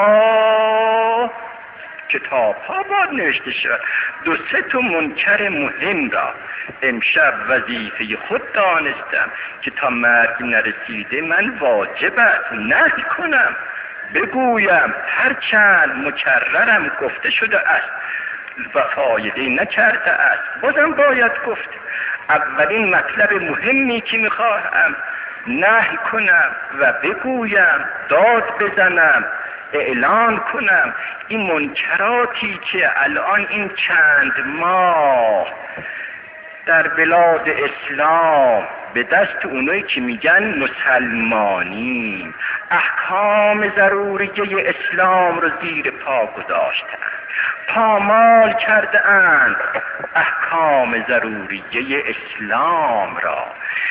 ها، کتاب ها باید نوشته شد. دو سه تا منکر مهم را امشب وظیفه خود دانستم که تا مرگ نرسیده من واجب است نهی کنم، بگویم. هرچند مکررم گفته شده است و فایده نکرده است، بازم باید گفت. اولین مطلب مهمی که میخواهم نهی کنم و بگویم، داد بزنم، اعلان کنم، این منکراتی که الان این چند ماه در بلاد اسلام به دست اونایی که میگن مسلمانی احکام ضروریه اسلام رو زیر پا گذاشتن، پامال کرده اند احکام ضروریه اسلام را.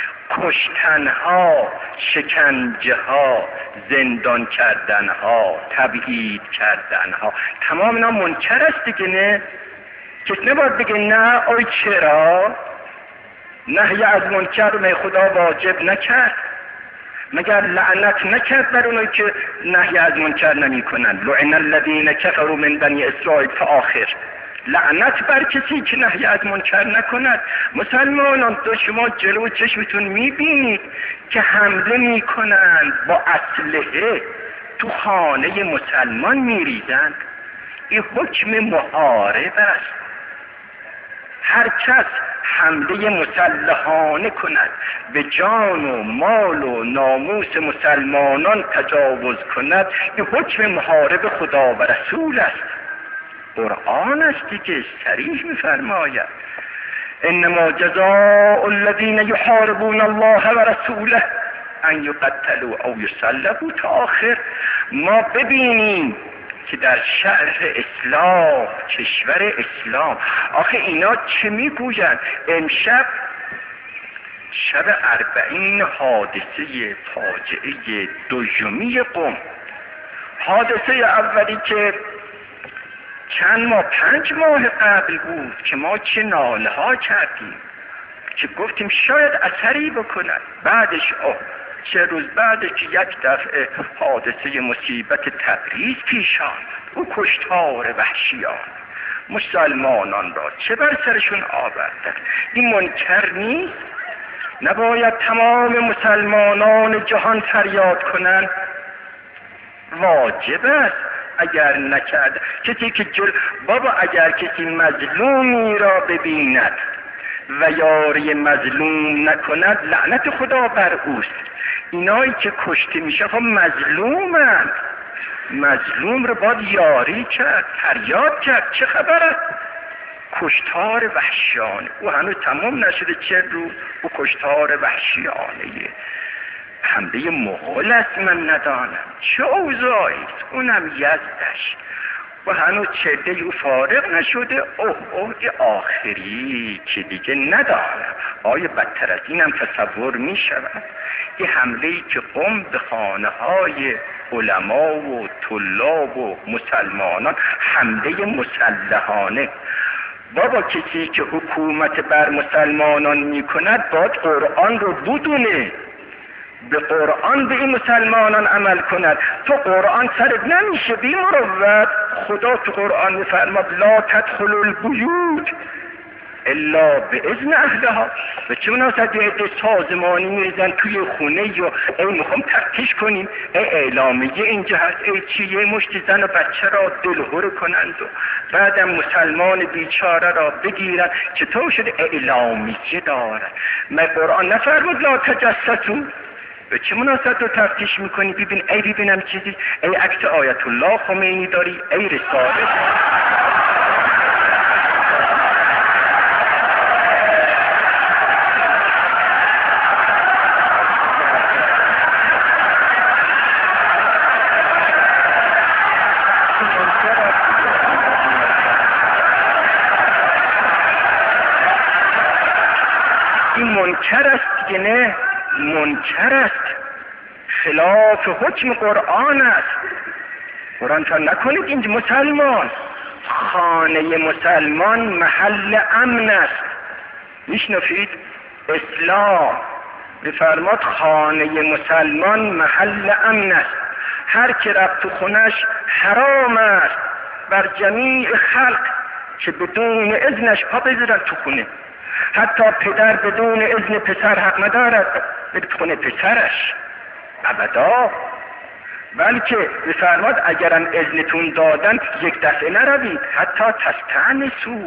کشتنها، شکنجهها، زندان کردنها، تبعید کردنها، تمام اینا منکر است دیگه. نه کسی نباید بگه نه آی چرا نهی از منکر رو خدا واجب نکرد؟ مگر لعنت نکرد بر اونایی که نهی از منکر نمی کنن؟ لعن الذین کفروا من بنی اسرائیل فآخر. لعنت بر کسی که نهی از منکر نکند. مسلمانان تو شما جلو چشمتون میبینید که حمله میکنند با اسلحه تو خانه مسلمان میریزند. این حکم محارب است. هر کس حمله مسلحانه کند، به جان و مال و ناموس مسلمانان تجاوز کند، این حکم محارب خدا و رسول است. قرآن است دیگه، صریح می‌فرماید انما جزاء الذین یحاربون الله و رسوله ان یقتلوا او یصلبوا. تا آخر ما ببینیم که در شهر اسلام، کشور اسلام، آخه اینا چه میگوین؟ امشب شب اربعین حادثه فاجعه دومی قم، حادثه اولی که چند ماه پنج ماه قبل بود که ما چه ناله ها کردیم که گفتیم شاید اثری بکند، بعدش اوه چه روز بعدش که یک دفعه حادثه مصیبت تبریز پیش آمد، او کشتار وحشیان مسلمانان را چه بر سرشون آوردند. این منکر نیست؟ نباید تمام مسلمانان جهان فریاد کنند؟ واجب است. اگر نکرد کسی که جل... بابا اگر کسی مظلومی را ببیند و یاری مظلوم نکند لعنت خدا بر اوست. اینایی که کشته میشه خب مظلومند، مظلوم رو باید یاری کرد، فریاد کرد. چه خبره؟ کشتار وحشیانه او هنوز تمام نشده، چه روز او کشتار وحشیانه حمله مغول است، من ندانم چه اوضاعی است، اونم یزدش و هنوز چرده او فارغ نشده. اوه اوه ای آخری که دیگه ندانم آیا بدتر از اینم تصور می شود؟ این حمله‌ای که قم به خانه های علما و طلاب و مسلمانان، حمله مسلحانه. بابا کسی که حکومت بر مسلمانان می کند باید قرآن رو بدونه، به قرآن به این مسلمانان عمل کند. تو قرآن سرت نمیشه بی مروت. خدا تو قرآن میفرماد لا تدخلوا البیوت الا به اذن اهلها. به چه مناسبت یه عده سازمانی میریزن توی خونه یا ای میخوام تفتیش کنیم، ای اعلامیه اینجا هست، ای چی، یه مشتی زن و بچه را دلهور کنند و بعدم مسلمان بیچاره را بگیرن. چطور شده؟ اعلامیه دارن. من قرآن نفرمود لا تجسسوا؟ به چه مناسبت رو تفتیش میکنی؟ ببین ای ببینم چیزی، ای عکس آیت الله خمینی داری، ای رساله. این منکر است دیگه، نه منکر است، خلاف حکم قرآن است. قرآن تا نکنید اینجا مسلمان، خانه مسلمان محل امن است. میشنفید؟ اسلام بفرماد خانه مسلمان محل امن است. هر که رفت تو خونش حرام است بر جمیع خلق که بدون اذنش پا بذارن تو خونه. حتی پدر بدون اذن پسر حق ندارد بره تو خونه پسرش ابدا. بلکه بفرماد اگرم اذنتون دادن یک دفعه نروید، حتی تستأنسوا،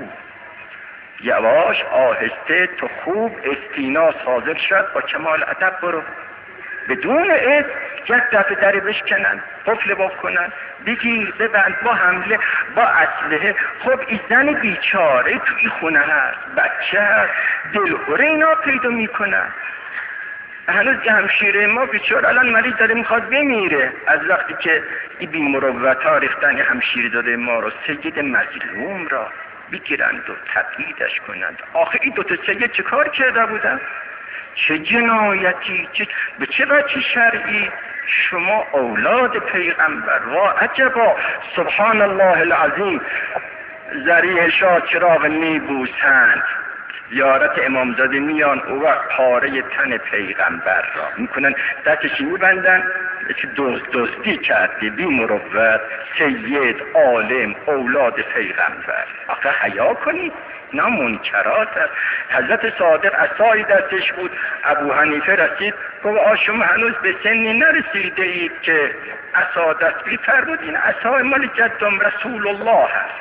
یواش آهسته تو خوب استینا صادر شد با کمال ادب برو. بدون اذن یک دفعه در بشکنن، قفل بکنن، بگیر ببند با حمله با اسلحه. خب این زن بیچاره تو این خونه هست، بچه هست، دلهوره اینا پیدا میکنن. هنوز یه همشیره ما بیچاره الان مریض داره میخواد بمیره، از وقتی که این بیمروت ها ریختن همشیره داده ما رو، سید مظلوم را بگیرند و تبعیدش کنند. آخه این دوتا سید چه کار کرده بودن؟ چه جنایتی؟ چه... به چه وجه شرعی؟ شما اولاد پیغمبر، وا عجبا، سبحان الله العظیم. ذریح شاه چراغ میبوسند، زیارت امامزاده میان او وقت پاره تن پیغمبر را میکنن، دستشی میبندن، دوست دوستی کرده بی مروت، سید عالم اولاد پیغمبر. آخه حیا کنید، نه منکرات است. حضرت صادق عصای دستش بود، ابو حنیفه رسید گفت آ شما هنوز به سنی نرسیده اید که عصا دست بفرمودین، عصای مال جدم رسول الله هست.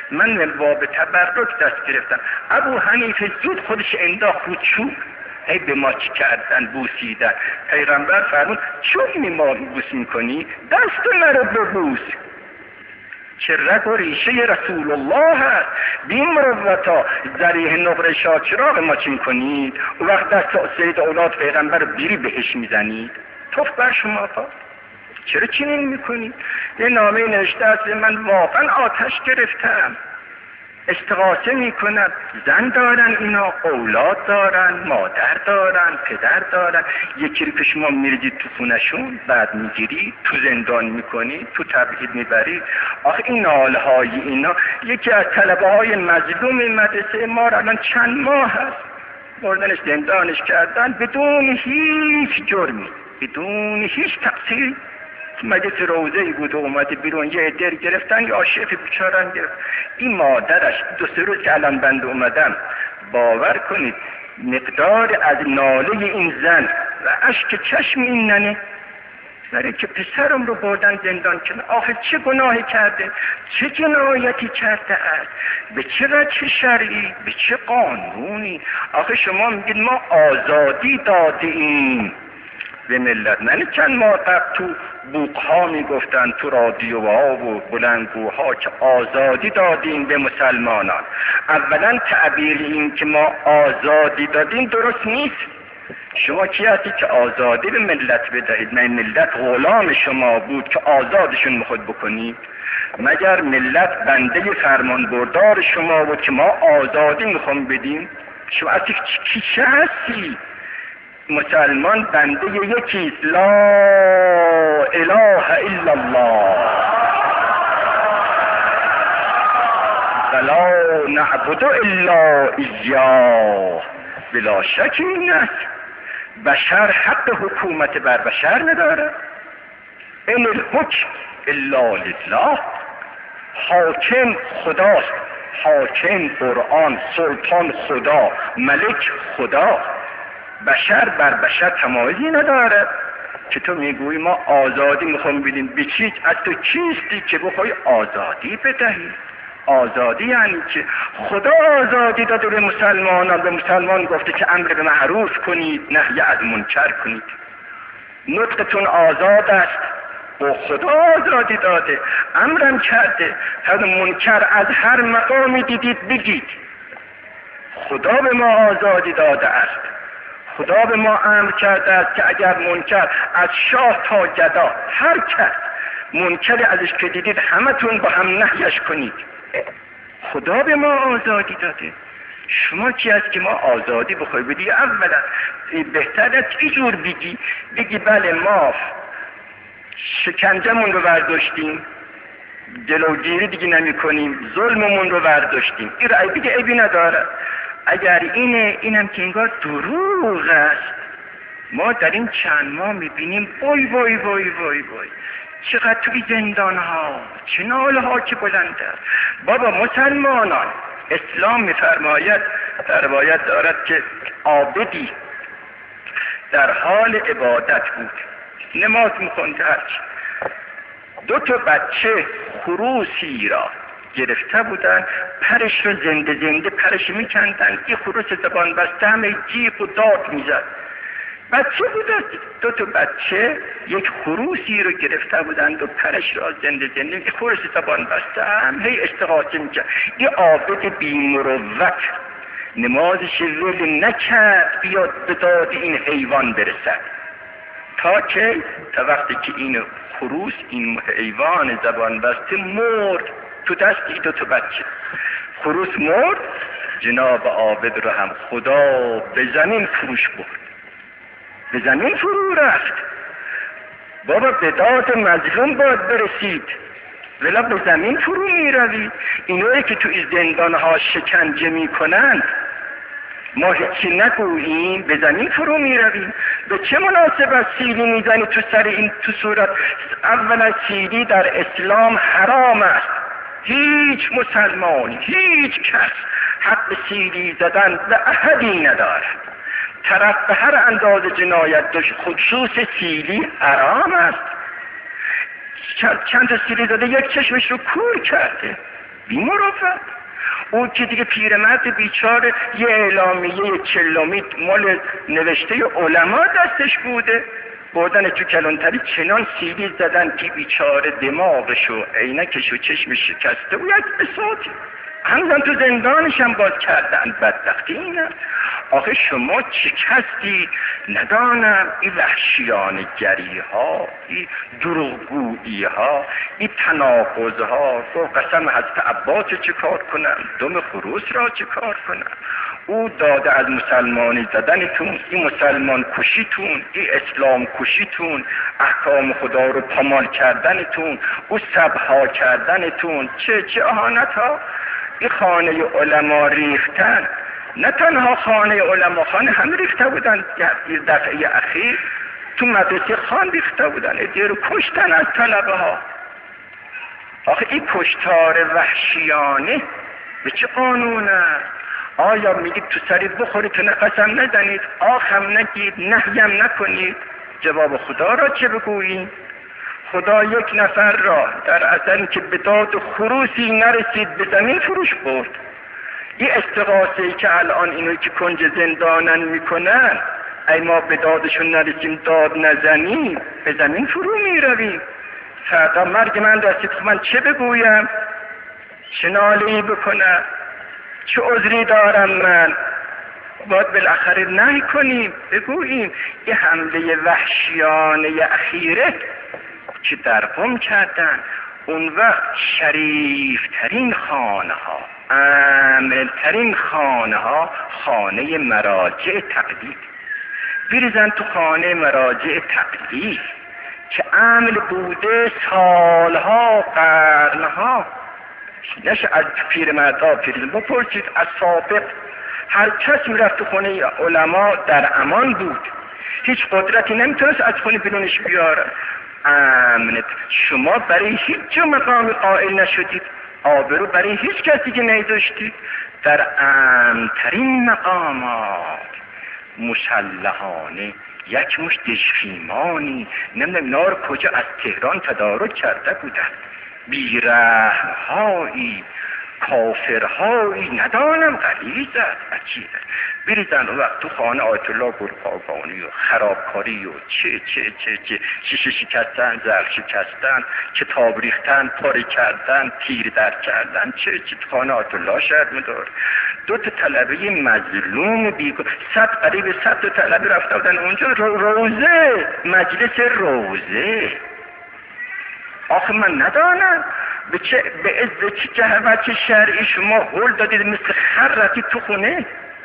من به باب تبرک دست گرفتم. ابو حنیفه زود خودش انداخت رو چوب، ای به ما چی کردن؟ بوسیدن. پیغمبر فرمود چون می ما بوس میکنی دست مرا ببوس، که رگ و ریشه رسول الله هست. بین مروتا ذریح نقره شاد چراغ ما چین کنید و وقت دست سید اولاد پیغمبر بیری بهش میزنید. توف بر شما پا، چرا چنین میکنید؟ یه نامه نوشته است من واقعا آتش گرفتم، استغاثه میکنم. زن دارن اینا، اولاد دارن، مادر دارن، پدر دارن. یکی رو که شما میریدید تو خونشون، بعد میگیرید تو زندان میکنید، تو تبعید میبرید. آخه این ناله های اینا، یکی از طلبه های مظلوم مدرسه ما را الان چند ماه هست بردنش زندانش کردن بدون هیچ جرمی، بدون هیچ تقصیری. مگه تو روزه ای بود و اومده بیرون یه عده گرفتن یا شیف بیچارن گرفت. این مادرش دو سه روز که الان بنده اومدم، باور کنید مقدار از ناله این زن و اشک چشم این ننه برای که پسرم رو بردن زندان کنه. آخه چه گناهی کرده؟ چه جنایتی کرده است؟ به چه وجه شرعی؟ به چه قانونی؟ آخه شما میگید ما آزادی داده ایم به ملت. نه چند ماه قبل تو بوقها میگفتن تو رادیوها و بلندگوها که آزادی دادیم به مسلمانان. اولا تعبیر این که ما آزادی دادیم درست نیست. شما کی هستی که آزادی به ملت بدهید؟ من ملت غلام شما بود که آزادشون میخواد بکنید؟ مگر ملت بنده فرمان بردار شما بود که ما آزادی میخوام بدیم؟ شما هستی کی چه هستی؟ مسلمان بنده یکیست، لا اله الا الله ولا نعبد الا ایاه. بلا شک این است بشر حق حکومت بر بشر نداره. این الحکم الا لله. حاکم خداست، حاکم قرآن، سلطان خدا، ملک خدا. بشر بر بشر تمایزی نداره که تو میگویی ما آزادی میخوام بدیم. به چیز؟ از تو چیستی که بخوای آزادی بدهی؟ آزادی یعنی که خدا آزادی داده به مسلمانان. به مسلمان گفته که امر به معروف کنید، نهی از منکر کنید. نطقتون آزاد است و خدا آزادی داده، امرم کرده تا منکر از هر مقامی دیدید بگید. خدا به ما آزادی داده است. خدا به ما امر کرده است که اگر منکر از شاه تا گدا هر کس منکر ازش که دیدید همتون با هم نهیش کنید. خدا به ما آزادی داده. شما کی هست که ما آزادی بخوای بدی؟ اولا بهتر است چی جور بگی؟ بگی بله ما شکنجمون رو برداشتیم، جلوگیری دیگه نمی کنیم، ظلممون رو برداشتیم. این رأی بگه عیبی نداره. اگر اینه، اینم که انگار دروغ است. ما در این چند ماه میبینیم وای وای وای وای وای چقدر توی زندان ها چه ناله ها که بلنده. بابا مسلمانان، اسلام میفرماید، در روایت دارد که عابدی در حال عبادت بود، نماز میخونده، هرچی دو تا بچه خروسی را گرفته بودن، پرش رو زنده زنده پرش میکندن. این خروس زبان بسته همه جیغ و داد میزد. بچه بودن، دو تا بچه یک خروسی رو گرفته بودند و پرش را زنده زنده، این خروس زبان بسته هم هی استغاثه میکرد. این عابد بی‌مروت نمازش ول نکرد بیاد به داد این حیوان برسد. تا که تا وقتی که این خروس، این حیوان زبان بسته مرد تو دست این دو تا بچه. خروس مرد، جناب عابد رو هم خدا به زمین فروش برد، به زمین فرو رفت. بابا به داد مظلوم باید برسید، ولی به زمین فرو می روید. اینایی که تو زندان ها شکنجه می کنند ما هیچی نگوییم، به زمین فرو می رویم. به چه مناسبت سیلی می زنی تو سر این تو صورت؟ اولا سیلی در اسلام حرام است. هیچ مسلمان، هیچ کس حق سیلی زدن به احدی ندارد. طرف به هر اندازه جنایت داشت، خصوص سیلی حرام است. چند تا سیلی زده یک چشمش رو کور کرده، بی‌مروت. او که دیگه پیرمرد بیچاره یه اعلامیه چلومی مال نوشته علما دستش بوده، بردن تو کلانتری چنان سیلی زدن که بیچاره دماغشو عینکشو چشمش شکسته و یک بساطی همزن تو زندانش هم باز کردن. بدبختی اینه. آخه شما چه کسی ندانم این وحشیان گری ها، این دروغگویی ها، این تناقض ها، تو قسم حضرت عباس چه کار کنم، دم خروس را چه کار کنم، او داده از مسلمانی زدنتون، این مسلمان کشیتون، این اسلام کشیتون، احکام خدا رو پامال کردنتون، او سبها کردنتون، چه چه اهانت ها. این خانه علما ریختن، نه تنها خانه علما، خانه هم ریخته بودن. دفعه اخیر تو مدرسه خان ریخته بودن، ادیه رو کشتن از طلبه ها. آخه این کشتار وحشیانه به چه قانونه؟ آیا میگید تو سرید بخورید تو نفسم نزنید، آخم نگید، نهیم نکنید؟ جواب خدا را چه بگوییم؟ خدا یک نفر را در اثر که به داد و خروسی نرسید به زمین فروش برد. این استغاثه ای که الان اینوی که کنج زندانن میکنن، ای ما به دادشون نرسیم داد نزنیم به زمین فرو میرویم. فردا مرگ من رسید، خب من چه بگویم؟ چه ناله‌ای بکنم؟ چه عذری دارم من؟ باید بالاخره نهی کنیم، بگوییم این حمله وحشیانه اخیره که در قم کردن، اون وقت شریفترین خانه ها، امن‌ترین خانه ها خانه مراجع تقلید. بریزن تو خانه مراجع تقلید که امن بوده سالها، قرنها. نشه از پیرمردا پیرزن بپرسید، از سابق هر کس میرفت تو خانه علما در امان بود، هیچ قدرتی نمیتونست از خونه بیرونش بیاره. امنت شما برای هیچ جا مقامی قائل نشدید، آبرو برای هیچ کسی که نیداشتید. در امن‌ترین مقامات مسلحانه یک مشت دژخیمانی نمیدونم نار کجا از تهران تدارک کرده بودن، بیرحم‌هایی، کافرهایی، ندانم غلیظ است، عجیبه. بریزن اون وقت تو خانه آیت الله گلپاگانی و خرابکاری و چه چه چه چه شیشه شکستن، زرق شکستن، کتاب ریختن، پاره کردن، تیر در کردن، چه چه تو خانه آیت الله شهر مدار. دو تا طلبه مظلوم بیگو، صد قریب صد تا طلبه رفته بودن اونجا، روزه، مجلس روزه. آخه من ندانم به چه به عز چه جهت شرعی شما هول دادید مثل خر رفتید تو خونه؟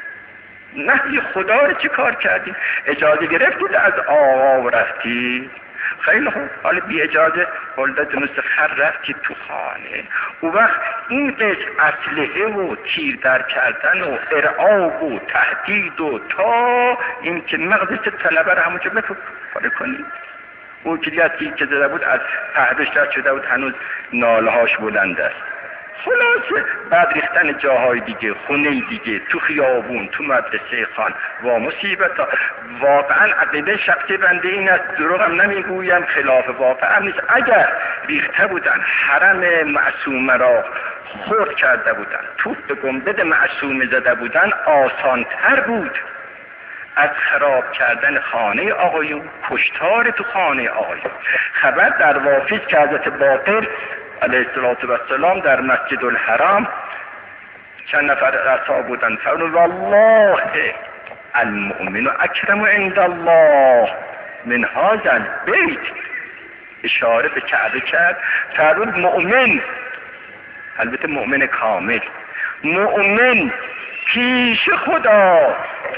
نهی خدا رو چه کار کردید؟ اجازه گرفتید از آقا رفتید؟ خیلی خوب، حالا بی اجازه هول دادید مثل خر رفتید تو خانه. اون وقت این قسم اسلحه و تیر در کردن و ارعاب و تهدید و تا این که مغزش طلبه رو همونجا بفره کنید. او که دیگه تیر که زده بود از پهدش رد شده بود، هنوز نالهاش بلند است. خلاصه بعد ریختن جاهای دیگه، خونه دیگه، تو خیابون، تو مدرسه خان و مصیبت ها. واقعا عقیده شخصی بنده این است، دروغم نمیگویم، خلاف واقع هم نیست. اگر ریخته بودن حرم معصوم را خرد کرده بودن، توپ به گنبد معصوم زده بودن، آسانتر بود از خراب کردن خانه آقایون، کشتار تو خانه آقایون. خبر در وافیز که حضرت باقر علیه السلام در مسجد الحرام چند نفر اصحاب بودن، فرمود والله المؤمن اکرم عند الله من هذا البیت، اشاره به کعبه کرد. فرمود مؤمن، البته مؤمن کامل، مؤمن پیش خدا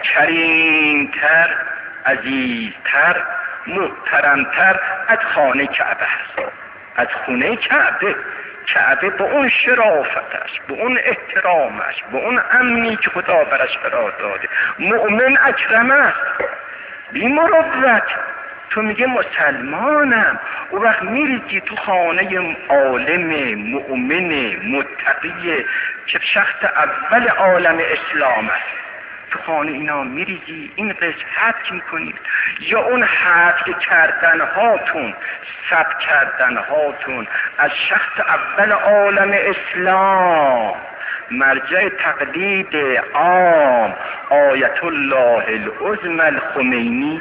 کریمتر، عزیزتر، محترمتر از خانه کعبه است، از خونه کعبه. کعبه به اون شرافتش، به اون احترامش، به اون امنی که خدا برش قرار داده، مؤمن اکرم است، بی مروت. تو میگه مسلمانم، او وقت میریزی تو خانه عالم مؤمن متقی که شخص اول عالم اسلام است، تو خانه اینا میریزی، این قصه حد میکنید، یا اون حد کردن هاتون، ثبت کردن هاتون از شخص اول عالم اسلام، مرجع تقلید عام آیت الله العظمی الخمینی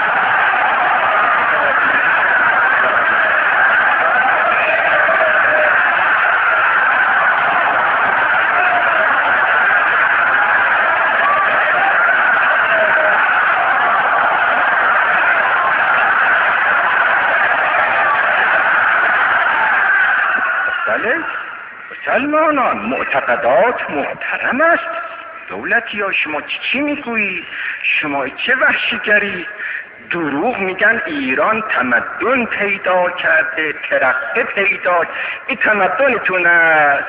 مسلمانان معتقدات محترم است. دولتی ها شما چی میگویی؟ شما چه وحشیگری؟ دروغ میگن ایران تمدن پیدا کرده، ترقه پیدا. این تمدنتون است،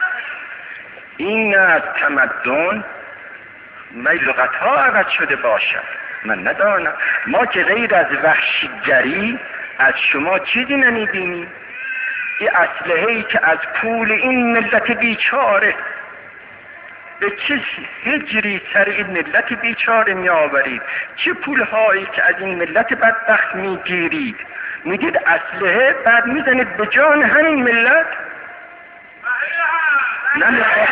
این از تمدن من لغت ها عوض شده باشد من ندانم. ما که غیر از وحشیگری از شما چیزی نمیبینیم. این اسلحه‌ای که از پول این ملت بیچاره به چه هجری سر این ملت بیچاره می آورید؟ چه پولهایی که از این ملت بدبخت می گیرید؟ میدید اسلحه بعد میزنید به جان همین ملت. نه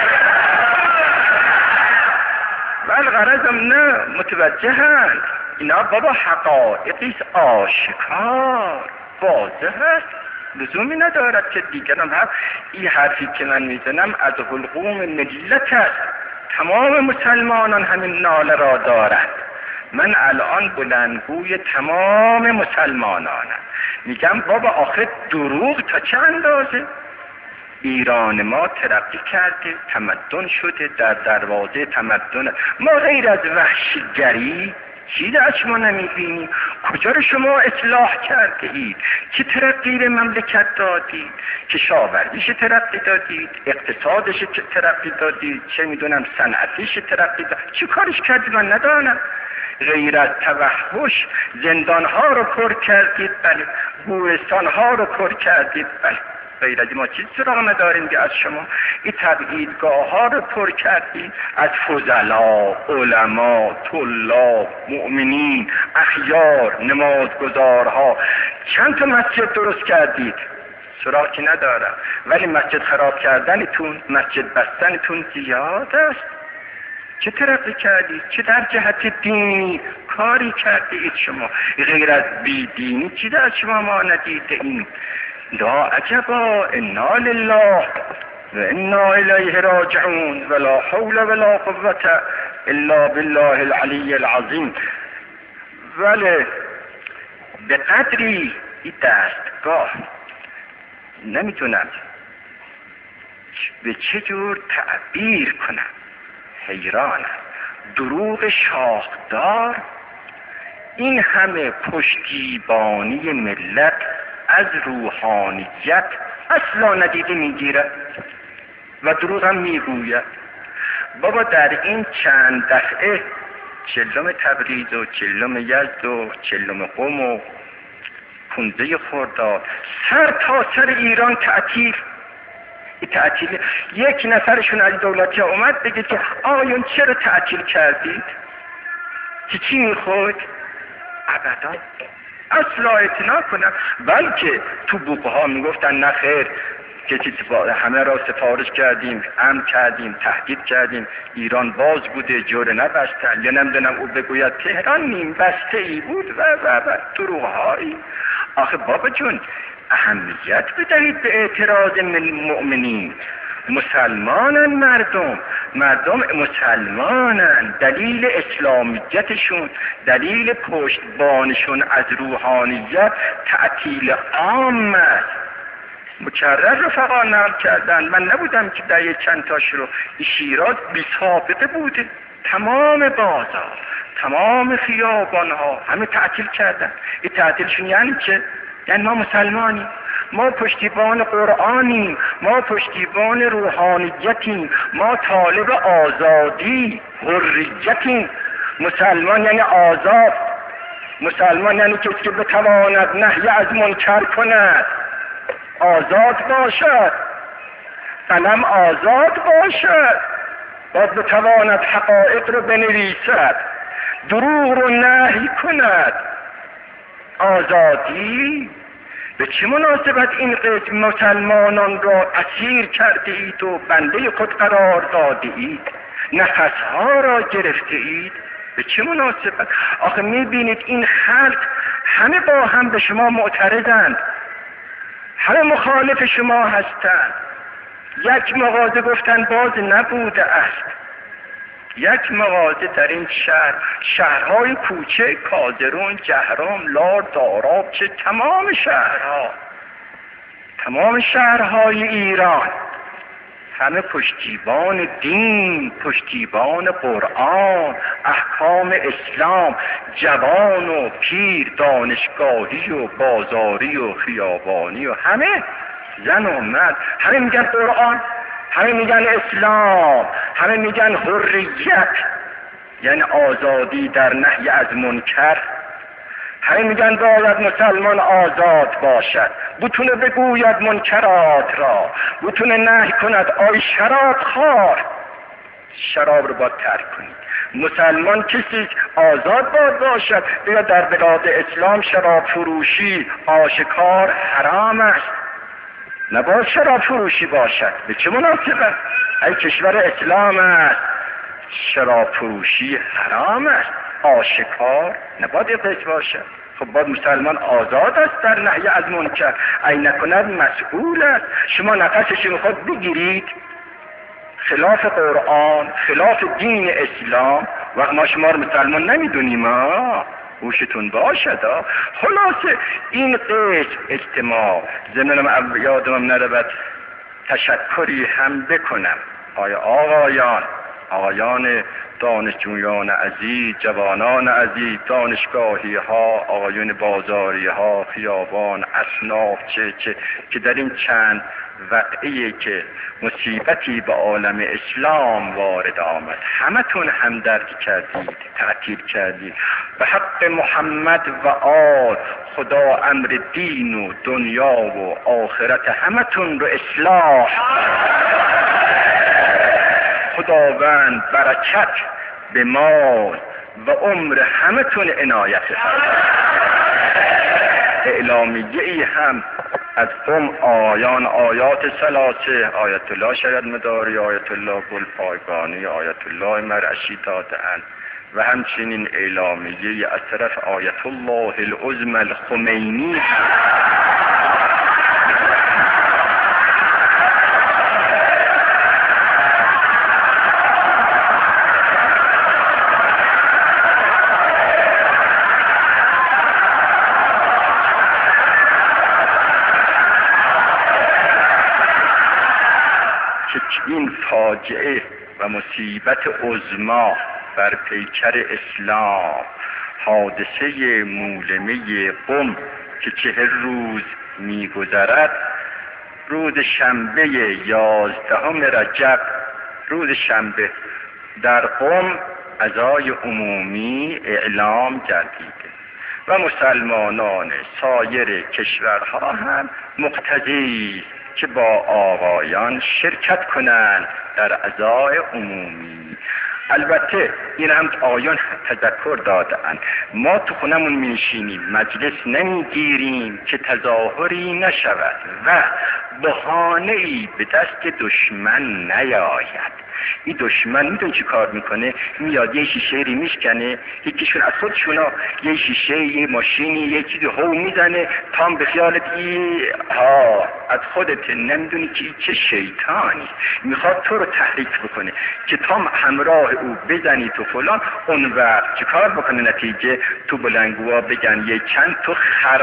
بل غرضم نه متوجهند اینا بابا حقایقی آشکار واضح است، لزومی ندارد که دیگرم هم این حرفی که من میزنم از حلقوم ملت است. تمام مسلمانان همین ناله را دارند. من الان بلندگوی تمام مسلمانانم. میگم بابا آخه دروغ تا چه اندازه؟ ایران ما ترقی کرده، تمدن شده، در دروازه تمدن. ما غیر از وحشیگری چیزی از شما نمیبینیم. کجا رو شما اصلاح کرده اید؟ چه ترقی به مملکت دادید؟ کشاورزیش ترقی دادید؟ اقتصادش ترقی دادید؟ چه میدونم صنعتیش ترقی دادید؟ چه کارش کردید من ندانم. غیر از توحش زندانها رو پر کردید، بله. گورستانها رو پر کردید، بله. غیر از ما چیز سراغ نداریم که از شما. این تبعیدگاه ها رو پر کردید از فضلا، علما، طلاب، مؤمنین، اخیار، نمازگزارها. چند تا مسجد درست کردید؟ سراغی ندارم. ولی مسجد خراب کردنتون، مسجد بستنتون زیاد است. چه ترقی کردید؟ چه در جهت دینی کاری کردید شما؟ غیر از بیدینی چی در شما ما ندیده این؟ لا عجبا، انا لله و انا الیه راجعون ولا حول ولا قوة الا بالله العلی العظیم. ولی به قدری این دستگاه نمیتونم به چه جور تعبیر کنم، حیرانم. دروغ شاخدار این همه پشتیبانی ملت از روحانیت اصلا ندیده میگیرد و دروغ هم میگوید. بابا در این چند دفعه چلم تبریز و چلم یزد و چلم قم و پونزه خرداد سر تا سر ایران تعطیل. این تعطیل یک نفرشون از دولتی ها اومد بگه که آیون چرا تعطیل کردید؟ که چی میخواد؟ ابدا اصلا اعتنا کنم. بلکه تو بوقه ها میگفتن نه خیر، که همه را سفارش کردیم، امر کردیم، تهدید کردیم، ایران باز بوده، جوره نبستن. یا نمیدونم او بگوید تهران نیم بسته ای بود و و و دروغ هایی. آخه بابا جون اهمیت بدهید به اعتراض مؤمنین. مسلمانن مردم، مردم مسلمانن. دلیل اسلامیتشون، دلیل پشتبانشون از روحانیت تعطیل عام است. مکرر رفقا نقل کردن. من نبودم که در یک چند تاش رو. شیراز بی سابقه بوده. تمام بازار، تمام خیابان ها همه تعطیل کردن. این تعطیلشون یعنی چه؟ یعنی ما مسلمانیم، ما پشتیبان قرآنیم، ما پشتیبان روحانیتیم، ما طالب آزادی حریتیم. مسلمان یعنی آزاد. مسلمان یعنی کسی که بتواند نهی از منکر کند، آزاد باشد، قلم آزاد باشد. باید بتواند حقایق رو بنویسد، دروغ رو نهی کند. آزادی به چه مناسبت این قسم مسلمانان را اسیر کرده اید و بنده خود قرار داده اید، نفسها را گرفته اید؟ به چه مناسبت؟ آخه میبینید این خلق همه با هم به شما معترضند، همه مخالف شما هستند. یک مغازه گفتن باز نبوده است، یک مغازه در این شهر، شهرهای کوچه، کازرون، جهرم، لار، داراب، چه تمام شهرها، تمام شهرهای ایران همه پشتیبان دین، پشتیبان قرآن، احکام اسلام، جوان و پیر، دانشگاهی و بازاری و خیابانی و همه زن و مرد، همه میگن قرآن، همه میگن اسلام، همه میگن حریت یعنی آزادی در نهی از منکر، همه میگن باید مسلمان آزاد باشد، بتونه بگوید منکرات را، بتونه نهی کند. آی شراب خوار، شراب رو باید ترک کنید. مسلمان کسی آزاد باید باشد. بیا در بلاد اسلام شراب فروشی آشکار حرام است، نباید شراب فروشی باشد. به چه مناسبت؟ ای کشور اسلام است، شراب فروشی حرام است، آشکار نباید قصد باشد. خب باید مسلمان آزاد است در نهی از منکر، ای نکند مسئول است. شما نفسش میخواد بگیرید خلاف قرآن، خلاف دین اسلام، وقت ما شما رو مسلمان نمیدونیم ها، گوشتون باشد ها. خلاصه این قسم اجتماع زمینم یادم نرود تشکری هم بکنم. آیا آقایان، آقایان دانشجویان عزیز، جوانان عزیز، دانشگاهی ها، آقایون بازاری ها، خیابان، اصناف، چه چه که در این چند وقعی که مصیبتی به عالم اسلام وارد آمد همتون همدردی کردید، تعطیل کردید. به حق محمد و آل خدا امر دین و دنیا و آخرت همتون رو اصلاح، خداوند برکت به مال و عمر همتون عنایت فرماید. اعلامیه ای هم از قم آیان آیات ثلاثه، آیت الله شریعت مداری، آیت الله گلپایگانی، آیت الله مرعشی داده‌اند و همچنین اعلامیه از طرف آیت الله العظمی الخمینی این فاجعه و مصیبت عظمی بر پیکر اسلام، حادثه مولمه قم که چهل روز میگذرد، روز شنبه یازدهم رجب، روز شنبه در قم عزای عمومی اعلام گردیده و مسلمانان سایر کشورها هم مقتضی که با آقایان شرکت کنند در عزای عمومی. البته این هم آقایان تذکر دادند، ما تو خونمون میشینیم، مجلس نمیگیریم که تظاهری نشود و بهانه‌ای به دست دشمن نیاید. این دشمن میدون چی کار میکنه؟ میاد یه شیشه ری میشکنه، یکیشون از خودشونا یه شیشه، یه ماشینی، یه چیزی هو میزنه، تام به خیالت ای ها از خودت نمیدونی که چه شیطانی میخواد تو رو تحریک بکنه که تام همراه او بزنی تو فلان. اون وقت چی کار بکنه؟ نتیجه تو بلنگوها بگن یه چند تو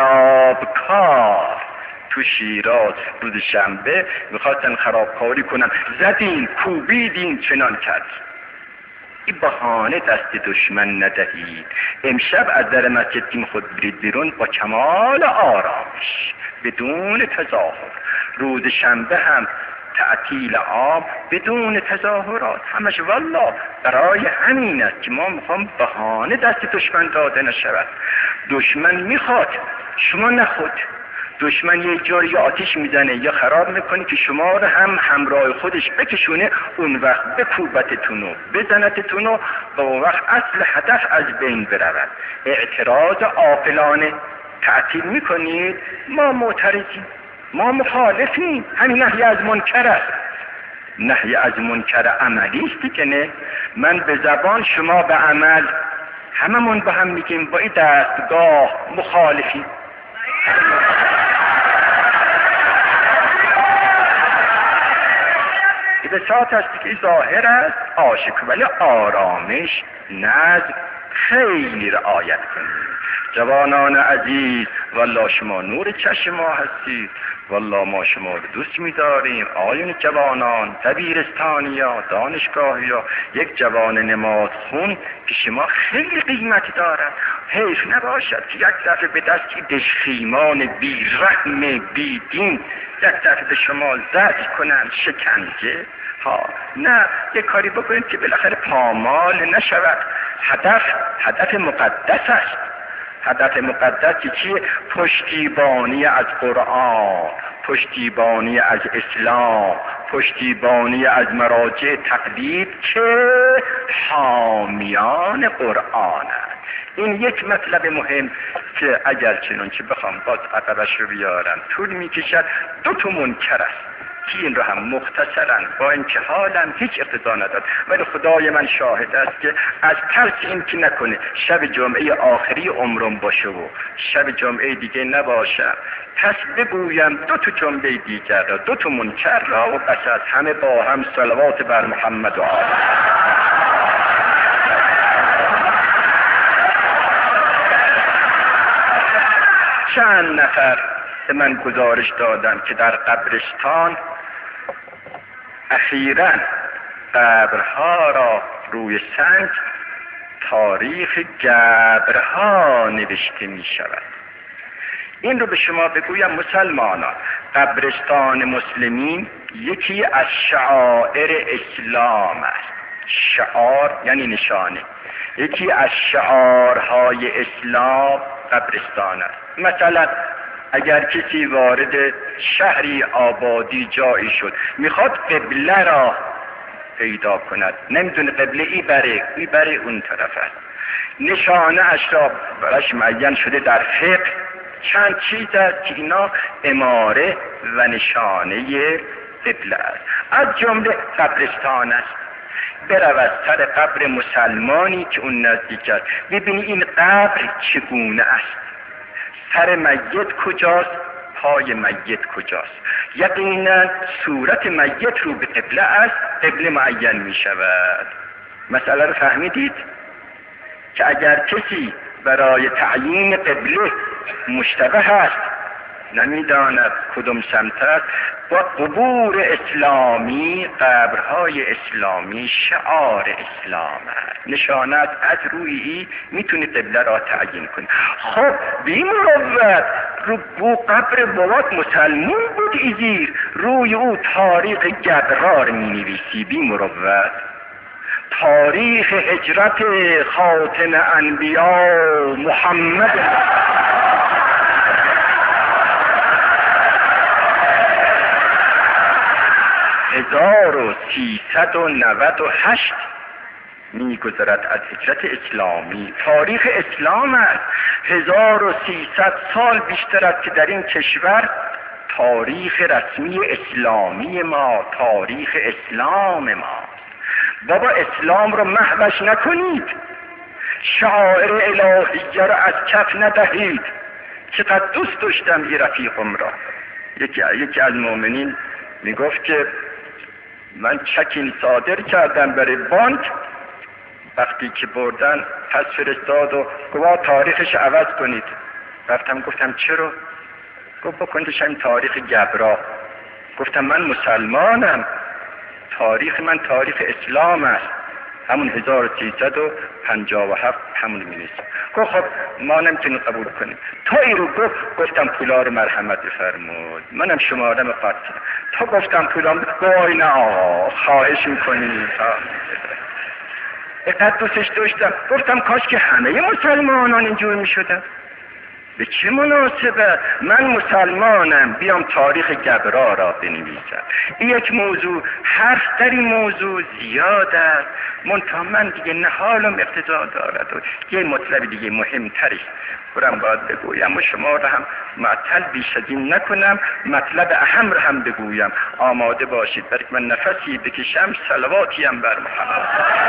خرابکار تو شیراز روز شنبه میخواستن خرابکاری کنن، زدین، کوبیدین، چنان کرد. این بهانه دست دشمن ندهید. امشب از در مسجد تیم خود برید بیرون با کمال آرامش بدون تظاهر. روز شنبه هم تعطیل عام بدون تظاهرات، همش والله برای همین است که ما میخوام بهانه دست دشمن داده نشود. دشمن میخواد، شما نخود. دشمن یه جوری آتش میزنه یا خراب میکنه که شما رو هم همراه خودش بکشونه، اون وقت بکوبتتونو بزنتتونو و اون وقت اصل هدف از بین برود. اعتراض عاقلانه تعطیل میکنید، ما معترضیم، ما مخالفیم. همین نهی از منکر است. نهی از منکر عملی است که نه، من به زبان شما به عمل، هممون با هم میگیم با این دستگاه مخالفیم. بساط است که ظاهر است عاشق، ولی آرامش نظم خیلی رعایت کنید. جوانان عزیز، والله شما نور چشم ما هستید، والله ما شما رو دوست می‌داریم. آیون جوانان، دبیرستانیا، دانشگاهیا، یک جوان نماز خون که شما خیلی قیمت دارد. حیف نباشد که یک دفعه به دستی دشخیمان بی رحم بی دین یک دفعه به شما زجر کنند، شکنجه. ها نه، یک کاری بکنید که بالاخره پامال نشود. هدف هدف مقدس است. هدف مقدس چیه؟ پشتیبانی از قرآن، پشتیبانی از اسلام، پشتیبانی از مراجع تقلید که حامیان قرآن است. این یک مطلب مهم که اگر چنانچه بخوام باز عقبش رو بیارم طول میکشد. دو تا منکر است که این رو هم مختصرا با اینکه حالم هیچ اقتضا ندارد، ولی خدای من شاهد است که از ترس این که نکنه شب جمعه آخری عمرم باشه و شب جمعه دیگه نباشم، پس بگویم دو تا جمعه دیگر را، دو تا منکر را، و پس از همه با هم صلوات بر محمد و آل. چند نفر به من گزارش دادم که در قبرستان اخیراً قبرها را روی سنگ تاریخ گبرها نوشته می شود. این رو به شما بگویم مسلمانان، قبرستان مسلمین یکی از شعائر اسلام است. شعار یعنی نشانه. یکی از شعارهای اسلام قبرستان است. مثلا اگر کسی وارد شهری آبادی جایی شد میخواد قبله را پیدا کند، نمیدونه قبله ای بره ای بره اون طرف است. نشانه اش را براش معین شده در فقه چند چیز است که اینا اماره و نشانه قبله است. از جمله قبرستان است. برود سر قبر مسلمانی که اون نزدیک است، ببینی این قبر چگونه است، سر میت کجاست، پای میت کجاست. یقینا صورت میت رو به قبله است، قبله معین می شود. مسئله رو فهمیدید؟ که اگر کسی برای تعیین قبله مشتبه است، نمیداند کدوم سمت است، با قبور اسلامی، قبرهای اسلامی شعار اسلام است، نشانت از روی میتونی قبله را تعیین کنی. خب بی مروت رو بو قبر بابات مسلمون بود ایزیر، روی او تاریخ گبرار می نویسی بی مروت. تاریخ هجرت خاتم انبیا محمد هزار و سیصد و نود و هشت می گذرد از هجرت اسلامی. تاریخ اسلام است. هزار و سیصد سال بیشتر است که در این کشور تاریخ رسمی اسلامی ما، تاریخ اسلام ما. بابا اسلام رو محوش نکنید، شعائر الهیه را از کف ندهید. چقدر دوست داشتم این رفیقم را. یکی, یکی از مؤمنین میگفت که من چکین صادر کردم برای بانک، وقتی که بردن پس فرستاد و گفت تاریخش عوض کنید. رفتم گفتم چرا؟ گفت بکنیدش این تاریخ گبرا. گفتم من مسلمانم، تاریخ من تاریخ اسلام است، همون هزار و سیصد و پنجاه و هفت همون می نیست. گفت خب ما نمیتونیم قبول کنیم. تا این رو گفت گفتم پولا رو مرحمت بفرمود، منم شمارم قطع. تا گفتم پولا گوی نه آقا خواهش میکنیم. اقدر دوستش داشتم، گفتم کاش که همه مسلمانان اینجور می شدن. به چه مناسبه؟ من مسلمانم، بیام تاریخ گبرا را بنویسم. این یک موضوع، حرف در این موضوع زیاد است، منتها من دیگه نه حالم اقتضا دارد و یه مطلب دیگه مهمتری برم باید بگویم و شما را هم معطل بیش از این نکنم، مطلب اهم را هم بگویم. آماده باشید برای من نفسی بکشم، صلواتی هم بر محمد.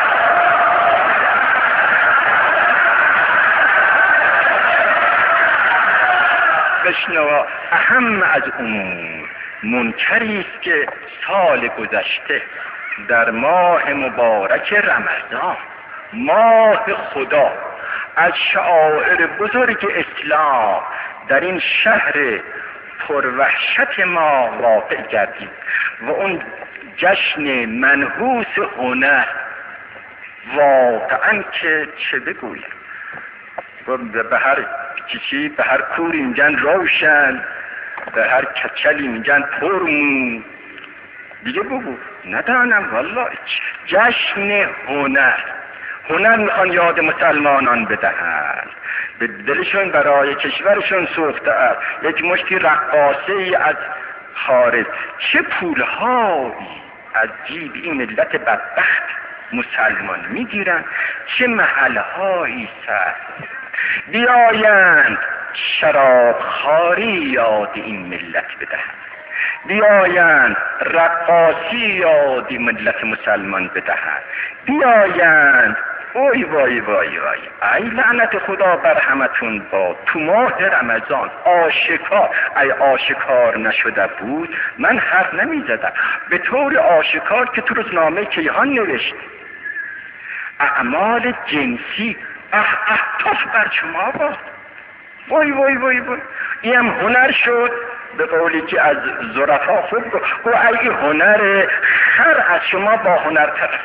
بشنوا، اهم از امور منکری است که سال گذشته در ماه مبارک رمضان، ماه خدا، از شعائر بزرگ اسلام در این شهر پروحشت ما واقع گردید و اون جشن منحوس هنر، واقعا که چه بگویم، به هر چیزی، به هر کوری میگن روشن، به هر کچلی میگن پرمو، دیگه بگو ندانم والله. جشن هنر، هنر میخوان یاد مسلمانان بدهند، به دلشون برای کشورشون سوخته است. یک مشتی رقاصه ای از خارج چه پولهایی از جیب این ملت بدبخت مسلمان میگیرن، چه محلهایی سر بیایند شرابخواری یاد این ملت بدهند، بیایند رقاصی یاد ملت مسلمان بدهند، بیایند وای وای وای وای ای لعنت خدا بر همتون با تو ماه رمضان آشکار، ای آشکار نشده بود من حرف نمی زدم، به طور آشکار که تو روزنامه کیهان نوشت اعمال جنسی اه اه توف بر شما باد. وای وای وای وای این هم هنر شد، به قولی که از ظرفا خود گو ای هنر خر از شما با هنر طرف.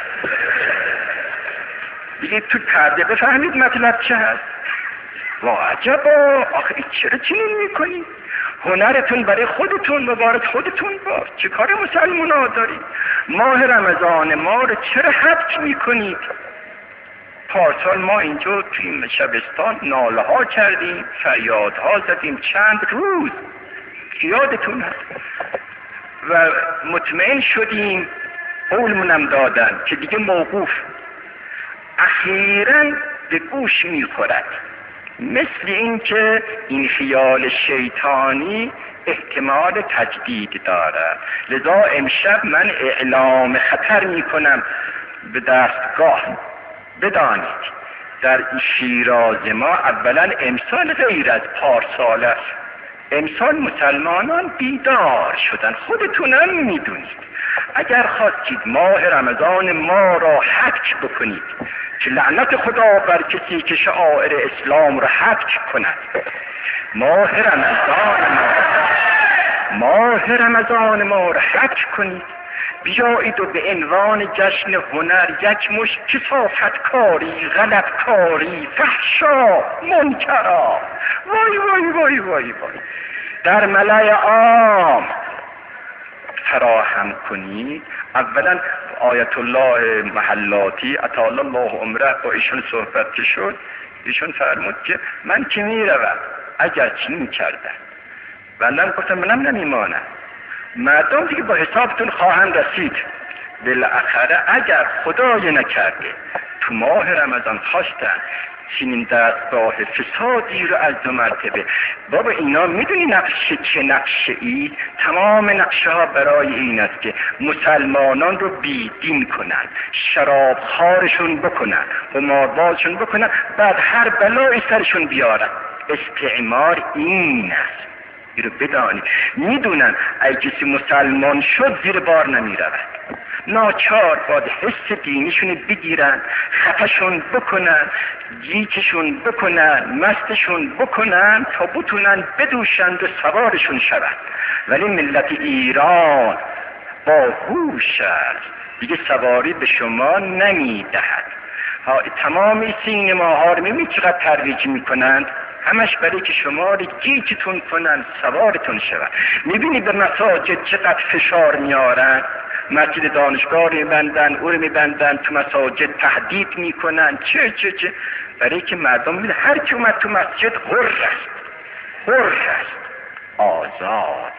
دیگه تو پرده بفهمید مطلب چه هست. وا عجبا، آخه چرا چنین میکنید؟ هنرتون برای خودتون مبارک، خودتون با چه کار مسلمان ها دارید؟ ماه رمضان ما رو چرا حبس میکنید؟ پارسال ما اینجا توی شبستان ناله ها کردیم، فریاد ها زدیم چند روز، یادتون هست، و مطمئن شدیم، قولمونم دادن که دیگه موقوف. اخیراً به گوش میخورد، مثل این که این خیال شیطانی احتمال تجدید دارد. لذا امشب من اعلام خطر میکنم به دستگاه. بدانید در شیراز ما اولا امسال غیر از پارسال است. امسال مسلمانان بیدار شدن، خودتونم میدونید. اگر خواستید ماه رمضان ما را حک بکنید، که لعنت خدا بر کسی که شعائر اسلام را حک کند، ماه رمضان ما ماه رمضان ما را حک کنید، بیایید و به عنوان جشن هنر یک مشت کثافت کاری، غلط کاری، فحشا، منکرا، وای وای وای وای وای در ملأ عام فراهم کنید. اولا آیت الله محلاتی اطال الله عمره با ایشون صحبت که شد، ایشون فرمود که من که میروم اگر چنین کردم بندم گفتم منم نمیمانم، مردم دیگه با حسابتون خواهند رسید. بالاخره اگر خدای نکرده تو ماه رمضان خواستن چنین دستگاه فسادی رو از دو مرتبه، بابا اینا میدونی نقشه چه نقشه ای؟ تمام نقشه ها برای این است که مسلمانان رو بیدین کنن، شرابخوارشون بکنن، قماربازشون بکنن، بعد هر بلایی سرشون بیارن. استعمار این است، این رو بدانید. میدونن ای کسی مسلمان شد زیر بار نمی رود، ناچار باید حس دینیشون بگیرن، خفشون بکنن، گیچشون بکنن، مستشون بکنن تا بتونن بدوشند و سوارشون شوند. ولی ملت ایران با هوش است، دیگه سواری به شما نمی دهد. تمام سینماها رو میبینید چقدر ترویج میکنند، همش برای که شما رو گیجتون کنن، سوارتون شود. میبینید به مساجد چقدر فشار میارن، مسجد دانشگاه رو میبندن، او رو میبندن، تو مساجد تهدید میکنن، چه چه چه برای که مردم میبینن هر کی اومد تو مسجد غر است. حر است، آزاد،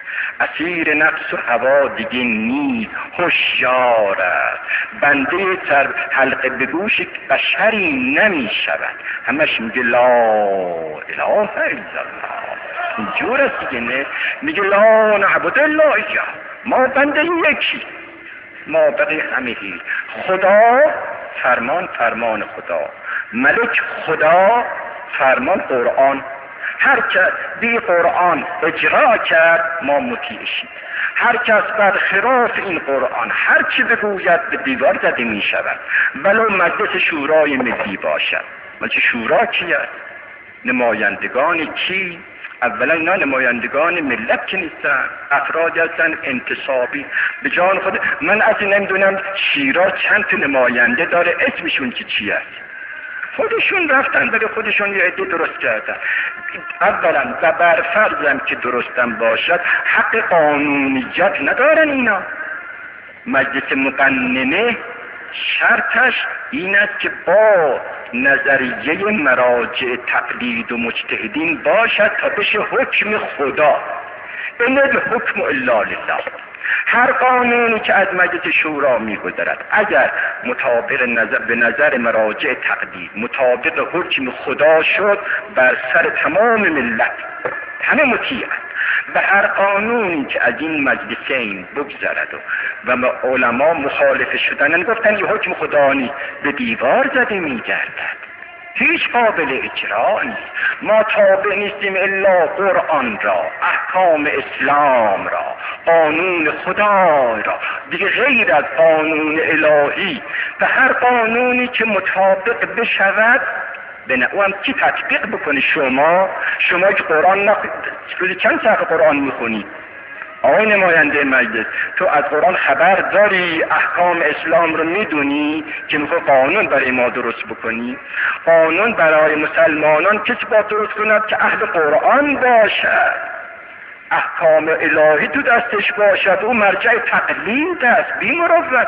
اسیر نفس و هوا دیگه نیست، هوشیار است، بنده سر حلقه به گوش بشری نمی شود، همش میگه لا اله الا الله. اینجور است دیگه، نه میگه لا نعبد الا ایا، ما بنده یکی، ما بقیه همهی. خدا فرمان فرمان خدا، ملک خدا فرمان قرآن. هر کس بی قرآن اجرا کرد ما مطیعشیم، هر کس بر خلاف این قرآن هر چی بگوید به دیوار زده می شود، ولو مجلس شورای ملی باشد. مجلس شورا کی است؟ نمایندگان کی؟ اولا اینا نمایندگان ملت که نیستن، افرادی هستن انتصابی به جان خود. من از این نمیدونم شیراز چند تا نماینده داره، اسمشون که چی است؟ خودشون رفتن برای خودشون یه عده درست کردن. اولا و بر فرضم که درستم باشد حق قانونیت ندارن اینا. مجلس مقننه شرطش این است که با نظریه مراجع تقلید و مجتهدین باشد تا بشه حکم خدا. ان الحکم الا لله. هر قانونی که از مجلس شورا میگذرد اگر مطابق نظر به نظر مراجع تقلید مطابق حکم خدا شد، بر سر تمام ملت همه مطیعند. به هر قانونی که از این مجلسین بگذرد و و علما مخالف شدن گفتن این حکم خدا نیست، به دیوار زده میگردد، هیچ قابل اجرا نیست. ما تابع نیستیم الا قرآن را، احکام اسلام را، قانون خدا را، دیگه غیر از قانون الهی. به هر قانونی که مطابق بشود به نوعم کی تطبیق بکنی؟ شما شما که قرآن نخ... روزی چند صفحه قرآن میخونی؟ آقای نماینده مجلس، تو از قرآن خبر داری؟ احکام اسلام رو میدونی که میخوای قانون برای ما درست بکنی؟ قانون برای مسلمانان کسی با درست کند که اهل قرآن باشد، احکام الهی تو دستش باشد، او مرجع تقلید است، بی مروت.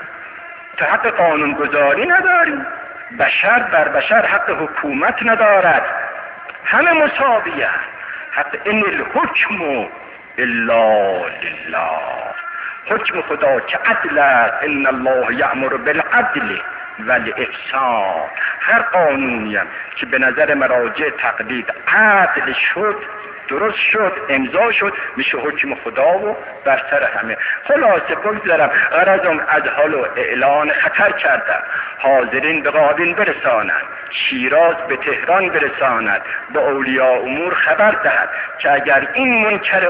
تو حق قانون گذاری نداری، بشر بر بشر حق حکومت ندارد، همه مساویه. حتی ان الحکم الا لله، حکم خدا که عدل است، ان الله یأمر بالعدل والاحسان. هر قانونی هم که به نظر مراجع تقلید عدل شد، درست شد، امضا شد، میشه حکم خدا و بر سر همه. خلاصه بگذارم، غرضم از حال و اعلان خطر کردم، حاضرین به قابین برسانند، شیراز به تهران برساند، به اولیاء امور خبر دهد که اگر این منکر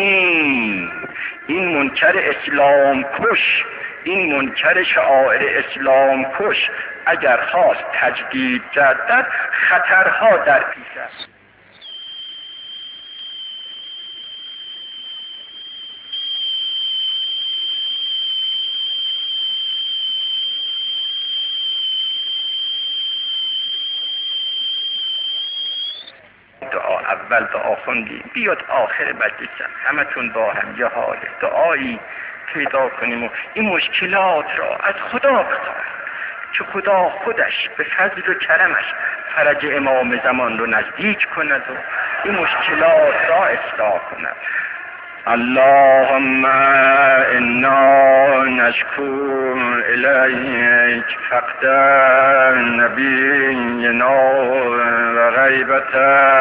عظیم، این منکر اسلام کش، این منکر شعائر اسلام کش اگر خواست تجدید گردد، خطرها در پیش است. دعا اول دعا خوندی، بیاد آخر مجلسم همتون با هم یه حال دعایی پیدا کنیم و این مشکلات را از خدا بخواهیم که خدا خودش به فضل و کرمش فرج امام زمان رو نزدیک کند و این مشکلات را اصلاح کند. اللهم انا نشکو الیک فقد نبینا و غیبت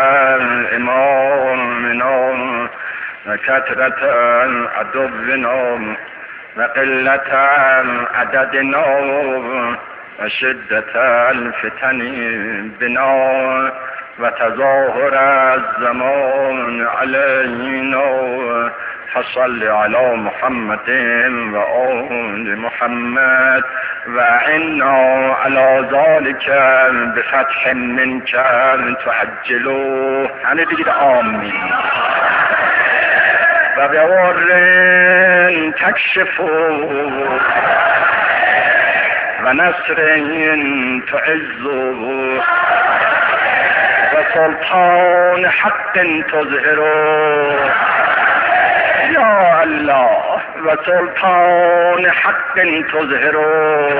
امامنا و کثرت عدونا و قلت عددنا و شدت الفتن بنا و تظاهر الزمان علینا. فصل علی محمد و آل محمد و عنا علی ذلك بفتح منك تحجلو. همه بگید آمین. و بور تکشفو و نصر تعزو و سلطان حق تظهرو یا الله و سلطان حق تظهرو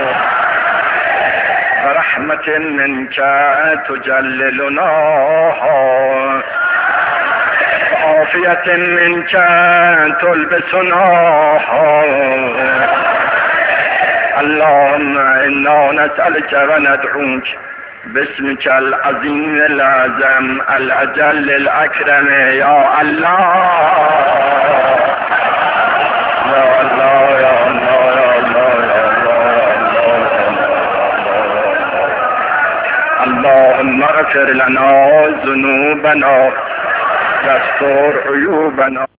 و رحمت منك تجللنا بعافية منك تلبسنا. اللهم إنا نسألك وندعوك باسمك العظيم الأعظم الأجل الأكرم يا الله يا الله يا الله يا الله يا الله. اللهم اغفر لنا ذنوبنا واستر عيوبنا.